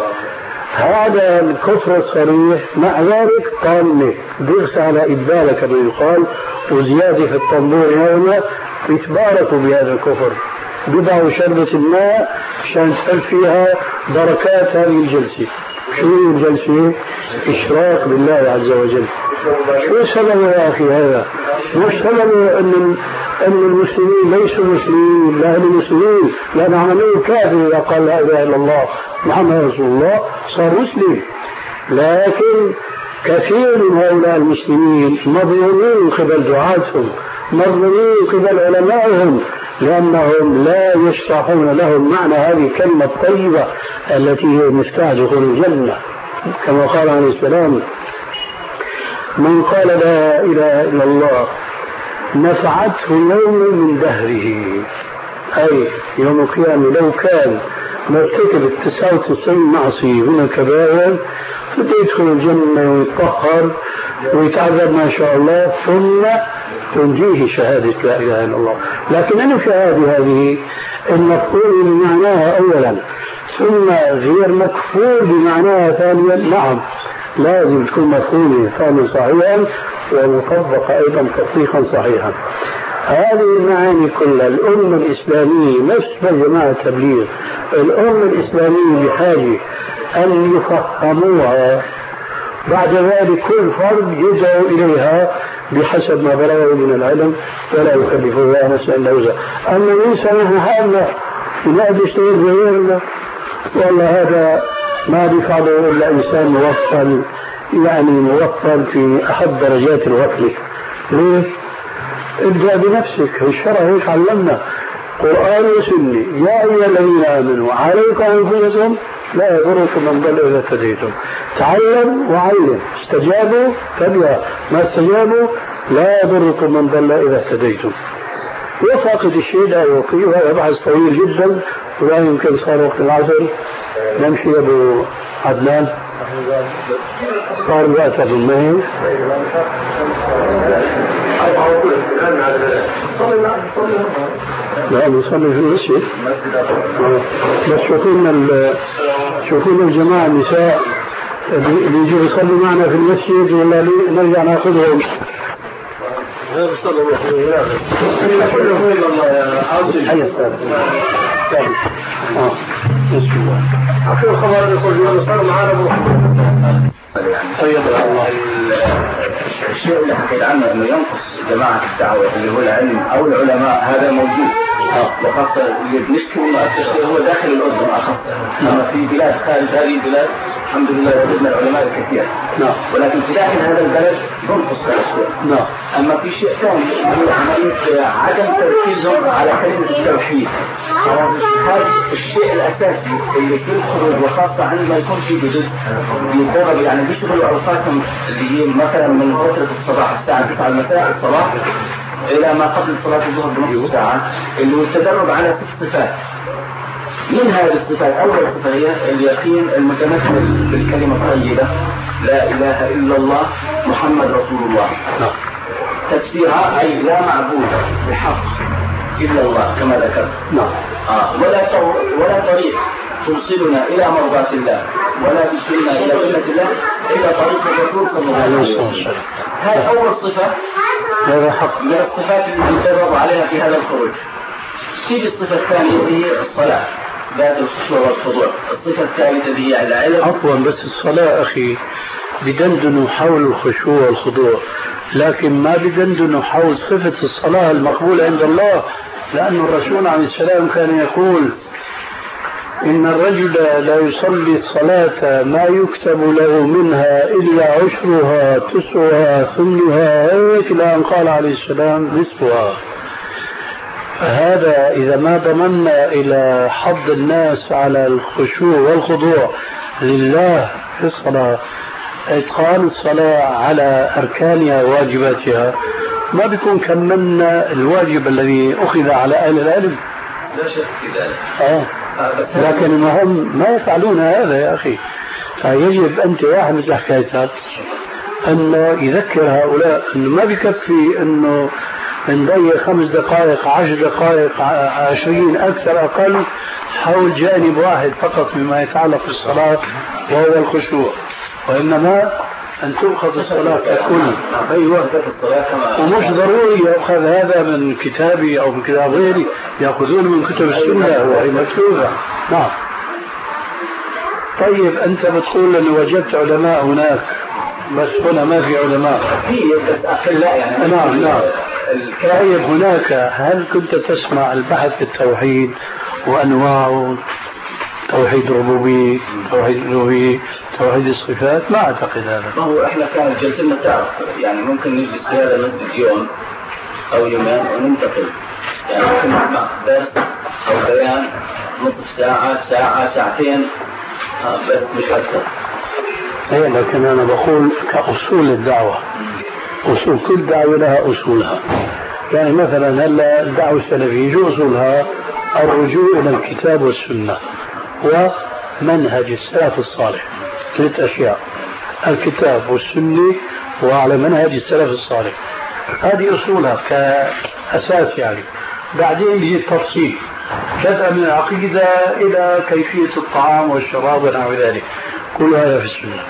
هذا الكفر الصريح. مع ذلك قال درس على إبالة كما يقال وزيادة في الطنبور يوما يتباركوا بهذا الكفر، بضعوا شربة الماء عشان تفل فيها بركات هذه الجلسة. شو الجلسة؟ إشراك بالله عز وجل. شو سبب يا أخي هذا؟ مش سبب أن أن المسلمين ليسوا مسلمين، لا هم مسلمين، لأن عملوا كافر إذا قال لا إله إلا الله محمد رسول الله صار مسلم. لكن كثير من هؤلاء المسلمين مظلومين قبل دعاتهم، مظلومين قبل علمائهم، لأنهم لا يشرحون لهم معنى هذه الكلمة الطيبة التي هي مفتاح دخول الجنة. كما قال عليه السلام من قال لا إله إلا الله نفعته يوم من دهره، أي يوم القيامة لو كان مرتكب التسعة وتسعين معصية من الكبائر فبيدخل الجنة ويتطهر ويتعذب ما شاء الله، ثم تنجيه شهادة لا إله إلا الله. لكن الشهادة هذه المفهوم بمعناها أولا ثم غير مكفول بمعناها ثانيا، نعم لازم تكون مفهومة ثانيا صحيحا ومطبقة أيضا تطبيقا صحيحا. هذه المعاني كلها الأمة الإسلامية مش جماعة التبليغ، الأمة الإسلامية بحاجة أن يفهموها، بعد ذلك كل فرد يدعو إليها بحسب ما بلغه من العلم ولا يكلف الله نفسا إلا وسعها. أما الإنسان نحن حالنا لا بيشتغل بغيرنا، والله هذا ما بيفعله إلا إنسان موصل، يعني موصل في أحد درجات الوصل. ليه؟ ابدأ بنفسك، الشرع هيك علمنا قرآن وسنة. يا أيها الذين آمنوا عليكم أنفسكم لا يضركم من ضل إذا اهتديتم. تعلم وعلم، استجابوا تبع، ما استجابوا لا يضركم من ضل إذا اهتديتم. وفاقد الشيء لا يوقي، وهذا بحث طويل جدا ولا يمكن صار وقت العصر. نمشي يا أبو عدنان، صار وقت أبو المهي. لا نصلي في المسجد، بس شوفونا شوفونا الجماعة النساء بيجوا يصلوا معنا في المسجد ولا نرجع ناخذهم؟ لا بيصلوا أخير خبر يقول صار معنا طيب الله. الشيء اللي حكيت عنه انه ينقص جماعة الدعوة اللي هو العلم او العلماء هذا موجود، وخاصة اللي بنشكي هو داخل الاردن اخص، اما في بلاد خارج هذه البلاد الحمد لله وجدنا العلماء الكثير، ولكن في داخل هذا البلد ينقص هذا الشيء. اما في شيء ثاني هو عملية عدم تركيزهم على كلمة التوحيد. هذا الشيء الاساسي اللي في الخروج، وخاصة عندما يكون في جدد يتدرب، يعني بيشتغلوا اوقاتهم اللي هي مثلا من فترة الصباح الساعة تسعة المساء الصباح الى ما قبل صلاة الظهر بنصف ساعة، اللي هو التدرب على ست صفات. من هذه الصفات اول صفة هي اليقين المتمثل بالكلمة الطيبة لا اله الا الله محمد رسول الله. تفسيرها اي لا معبود بحق الا الله كما ذكرت. آه. ولا ولا طريق توصلنا الى مرضاة الله ولا توصلنا الى جنة الله الا طريق الرسول صلى الله عليه وسلم. هذه اول صفة، هذا حق من الصفات التي نتدرب عليها في هذا الخروج. تيجي الصفة الثانية هي الصلاة ذات الخشوع والخضوع. الصفة الثالثة هي العلم. عفوا بس الصلاة أخي بدندنوا حول الخشوع والخضوع، لكن ما بدندنوا حول صفة الصلاة المقبولة عند الله، لأن الرسول عليه السلام كان يقول إن الرجل لا يصلي الصلاة ما يكتب له منها إلا عشرها تسعها ثمنها إلى أن قال عليه السلام نصفها. هذا إذا ما ضمنا إلى حض الناس على الخشوع والخضوع لله في الصلاة، إتقان الصلاة على أركانها وواجباتها، ما بيكون كملنا الواجب الذي أخذ على أهل العلم. لا شك في ذلك. آه. لكن المهم ما يفعلون هذا يا أخي. فيجب أنت واحد مثل حكايتك أنه يذكر هؤلاء أنه ما بيكفي أنه نضيع خمس دقائق عشر دقائق عشرين أكثر أقل حول جانب واحد فقط مما يتعلق بالصلاة وهو الخشوع، وإنما أن تؤخذ الصلاة ككل. أيوة. ومش ضروري يأخذ هذا من كتابي أو من كتاب غيري، يأخذون من كتب السنة وهي مكتوبة. نعم. طيب أنت بتقول أنه وجدت علماء هناك بس هنا ما في علماء. في بس أقلاء يعني. نعم نعم. طيب هناك هل كنت تسمع البحث في التوحيد وأنواعه، توحيد الربوبية، توحيد الألوهية، توحيد الصفات؟ ما أعتقد هذا. ما هو إحنا كانت جلسنا تعرف يعني ممكن نجلس في هذا المسجد يوم أو يومين وننتقل، يعني ممكن نسمع درس أو بيان نصف ساعة ساعة ساعتين بس مش أكثر. أي لكن أنا بقول كأصول الدعوة، أصول كل دعوة لها أصولها. يعني مثلا هلا الدعوة السلفية شو أصولها؟ الرجوع إلى الكتاب والسنة ومنهج السلف الصالح. ثلاث أشياء: الكتاب والسنة وعلى منهج السلف الصالح. هذه أصولها كأساس يعني. بعدين بيجي التفصيل بدءا من العقيدة إلى كيفية الطعام والشراب ونحو ذلك، كل هذا في السنة.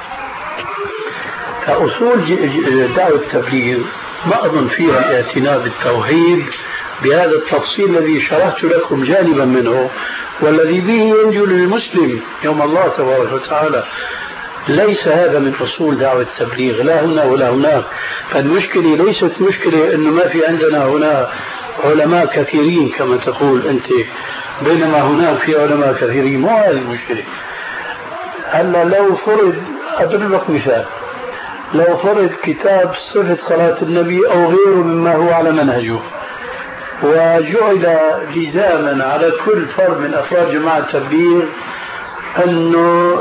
كأصول دعوة التبليغ ما أظن فيها الاعتناء بالتوحيد بهذا التفصيل الذي شرحت لكم جانبا منه، والذي به ينجو للمسلم يوم الله تبارك وتعالى. ليس هذا من أصول دعوة التبليغ لا هنا ولا هناك. فالمشكلة ليست مشكلة أنه ما في عندنا هنا علماء كثيرين كما تقول أنت، بينما هناك في علماء كثيرين. مو هذه المشكلة. هلا لو فرض، أضرب لك مثال، لو فرض كتاب صفة صلاة النبي أو غيره مما هو على منهجه، وجعل لزاما على كل فرد من أفراد جماعة التبليغ أنه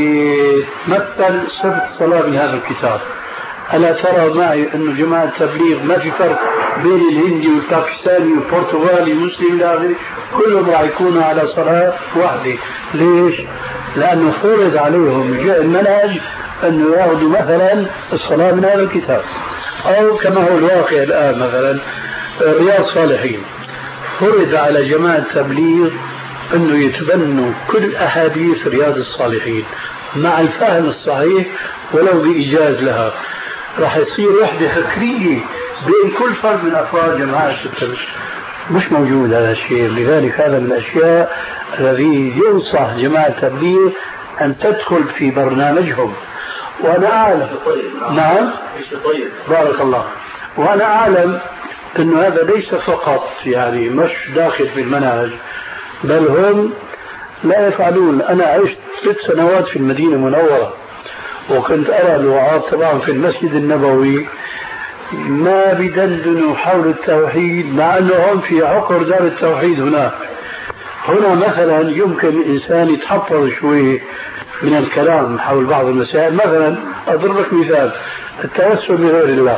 يتمثل صفة الصلاة بهذا الكتاب، ألا ترى معي أنه جماعة التبليغ ما في فرق بين الهندي والباكستاني والبرتغالي والمسلم إلى آخره، كلهم راح يكونوا على صلاة واحدة. ليش؟ لأنه فرض عليهم جاء المنهج أنه يأخذوا مثلا الصلاة من هذا الكتاب، أو كما هو الواقع الآن مثلا رياض الصالحين فرض على جماعة التبليغ أنه يتبنوا كل أحاديث رياض الصالحين مع الفهم الصحيح ولو بإيجاز لها. راح يصير وحدة فكرية بين كل فرد من أفراد جماعة التبليغ. مش موجود هذا الشيء. لذلك هذا من الأشياء الذي ينصح جماعة التبليغ أن تدخل في برنامجهم. وأنا أعلم نعم بارك الله، وأنا أعلم أنه هذا ليس فقط يعني مش داخل في المنهج، بل هم لا يفعلون. أنا عشت ست سنوات في المدينة المنورة، وكنت أرى الوعاظ طبعا في المسجد النبوي ما بدندنوا حول التوحيد، مع أنهم في عقر دار التوحيد. هنا هنا مثلا يمكن الإنسان يتحفظ شوي من الكلام حول بعض المسائل. مثلا أضرب لك مثال، التوسل بغير الله.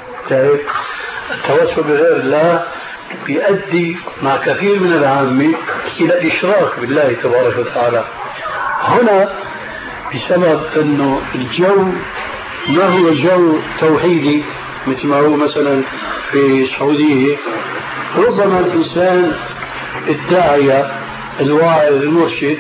التوسل بغير الله بيؤدي مع كثير من العامة إلى الإشراك بالله تبارك وتعالى. هنا بسبب أنه الجو ما هو جو توحيدي مثل ما هو مثلا في السعودية، ربما الإنسان الداعية الواعظ المرشد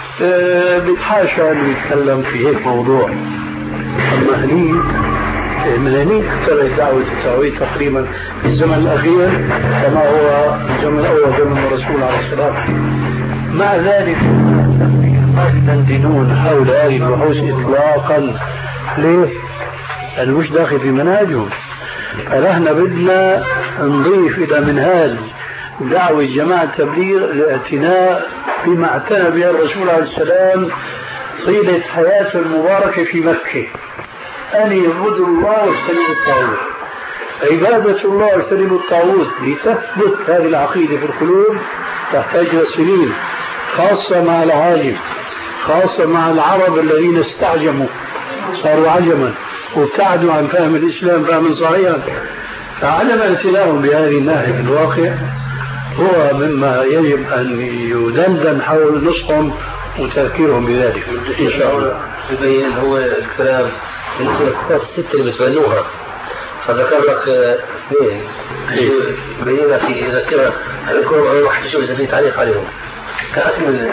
بتحاشى أن يتكلم في هيك موضوع. أما هنيك من هنيك ابتدت دعوة التوحيد تقريبا في الزمن الأخير كما هو الزمن الأول زمن الرسول عليه الصلاة والسلام. مع ذلك ما يدندنون حول هذه البحوث إطلاقا. ليه؟ لأنه مش داخل في منهجهم. فنحن بدنا نضيف إلى منهاج دعوة جماعة التبليغ الاعتناء بما اعتنى به الرسول عليه السلام طيلة حياته المباركة في مكة، أن يعبدوا الله واجتنبوا الطاغوت. عبادة الله واجتنبوا الطاغوت لتثبت هذه العقيدة في القلوب تحتاج إلى سنين، خاصة مع العاجم، خاصة مع العرب الذين استعجموا صاروا عجما وابتعدوا عن فهم الإسلام فهما صحيحا. فعلم امتلاهم بهذه الناحية في الواقع هو مما يجب أن يدندن حول نصحهم وتذكيرهم بذلك إن شاء الله. يبين هو الكلام من الكفار الستة اللي بتبنوها، فذكر لك اثنين يبين في يذكرها الكفار واحد شو إذا في تعليق عليهم كأكمل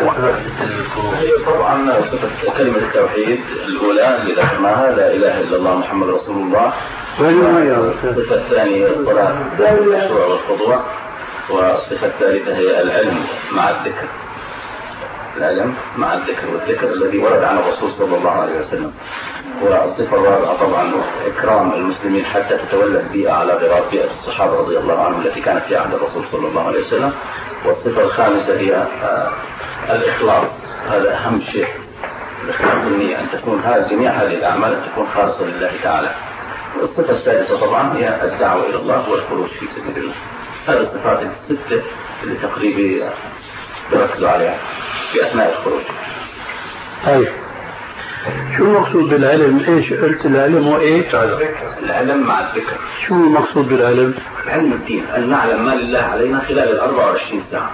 طبعا صفة كلمة التوحيد الأولى اللي ذكرناها لا إله إلا الله محمد رسول الله، والصفة الثانية الصلاة والخشوع والخضوع، والصفة الثالثة هي العلم مع الذكر، العلم مع الذكر والذكر الذي ورد عن الرسول صلى الله عليه وسلم. والصفة الرابعة طبعا إكرام المسلمين حتى تتولى البيئة على غرار بيئة الصحابة رضي الله عنهم التي كانت في عهد الرسول صلى الله عليه وسلم. والصفة الخامسة هي آه الإخلاص، هذا أهم شيء، الإخلاص النية، أن تكون هذه جميع هذه الأعمال أن تكون خالصة لله تعالى. والصفة السادسة طبعا هي الدعوة إلى الله والخروج في سبيل الله. هذه الصفات الستة اللي تقريبا بركزوا عليها في أثناء الخروج. طيب شو المقصود بالعلم؟ ايش قلت العلم وايه؟ العلم مع الذكر. شو المقصود بالعلم؟ علم الدين، أن نعلم ما لله علينا خلال الأربع وعشرين ساعة.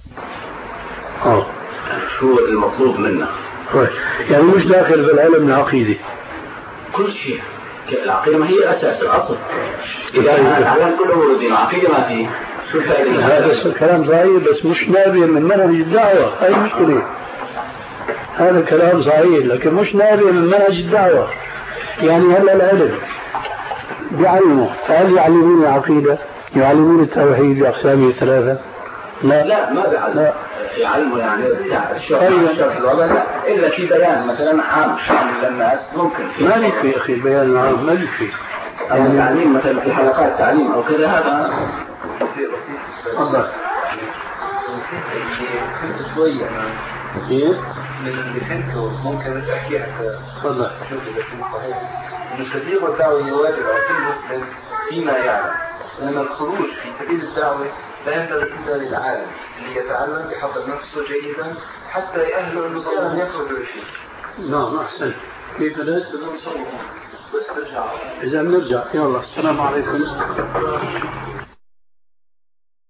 اه شو المطلوب منا؟ يعني مش داخل بالعلم العقيدي كل شيء، العقيدة ما هي أساس الأصل. إذا أنا تعلم كله دين عقيدة ما فيه شو الفائدة؟ هذا الكلام صحيح بس مش نابع من منهج الدعوة، هاي المشكلة. هذا الكلام صحيح لكن مش نابع من منهج الدعوة. يعني هلا العلم بيعلموا، هل يعلمون العقيدة؟ يعلمون التوحيد بأقسامه الثلاثة؟ لا لا ما بيعلم. يعلموا يعني الشرح الوضع لا إلا في بيان مثلا عام للناس ممكن. ما يكفي أخي البيان العام، ما يكفي. يعني تعليم مثلا في حلقات تعليم أو كذا هذا تفضل. فهمت شوية أنا. إيه؟ من اللي فهمته ممكن أحكي لك. تفضل. شوف إذا كنت صحيح. إن التبليغ والدعوة يواجب على كل مسلم فيما يعلم. لأن الخروج في سبيل الدعوة لا ينبغي إلا للعالم اللي يتعلم يحضر نفسه جيدا حتى يأهله إنه أن يخرج فيه. نعم أحسن. كيف بدأت؟ بدون صوم بس ترجع. إذا بنرجع يلا السلام عليكم.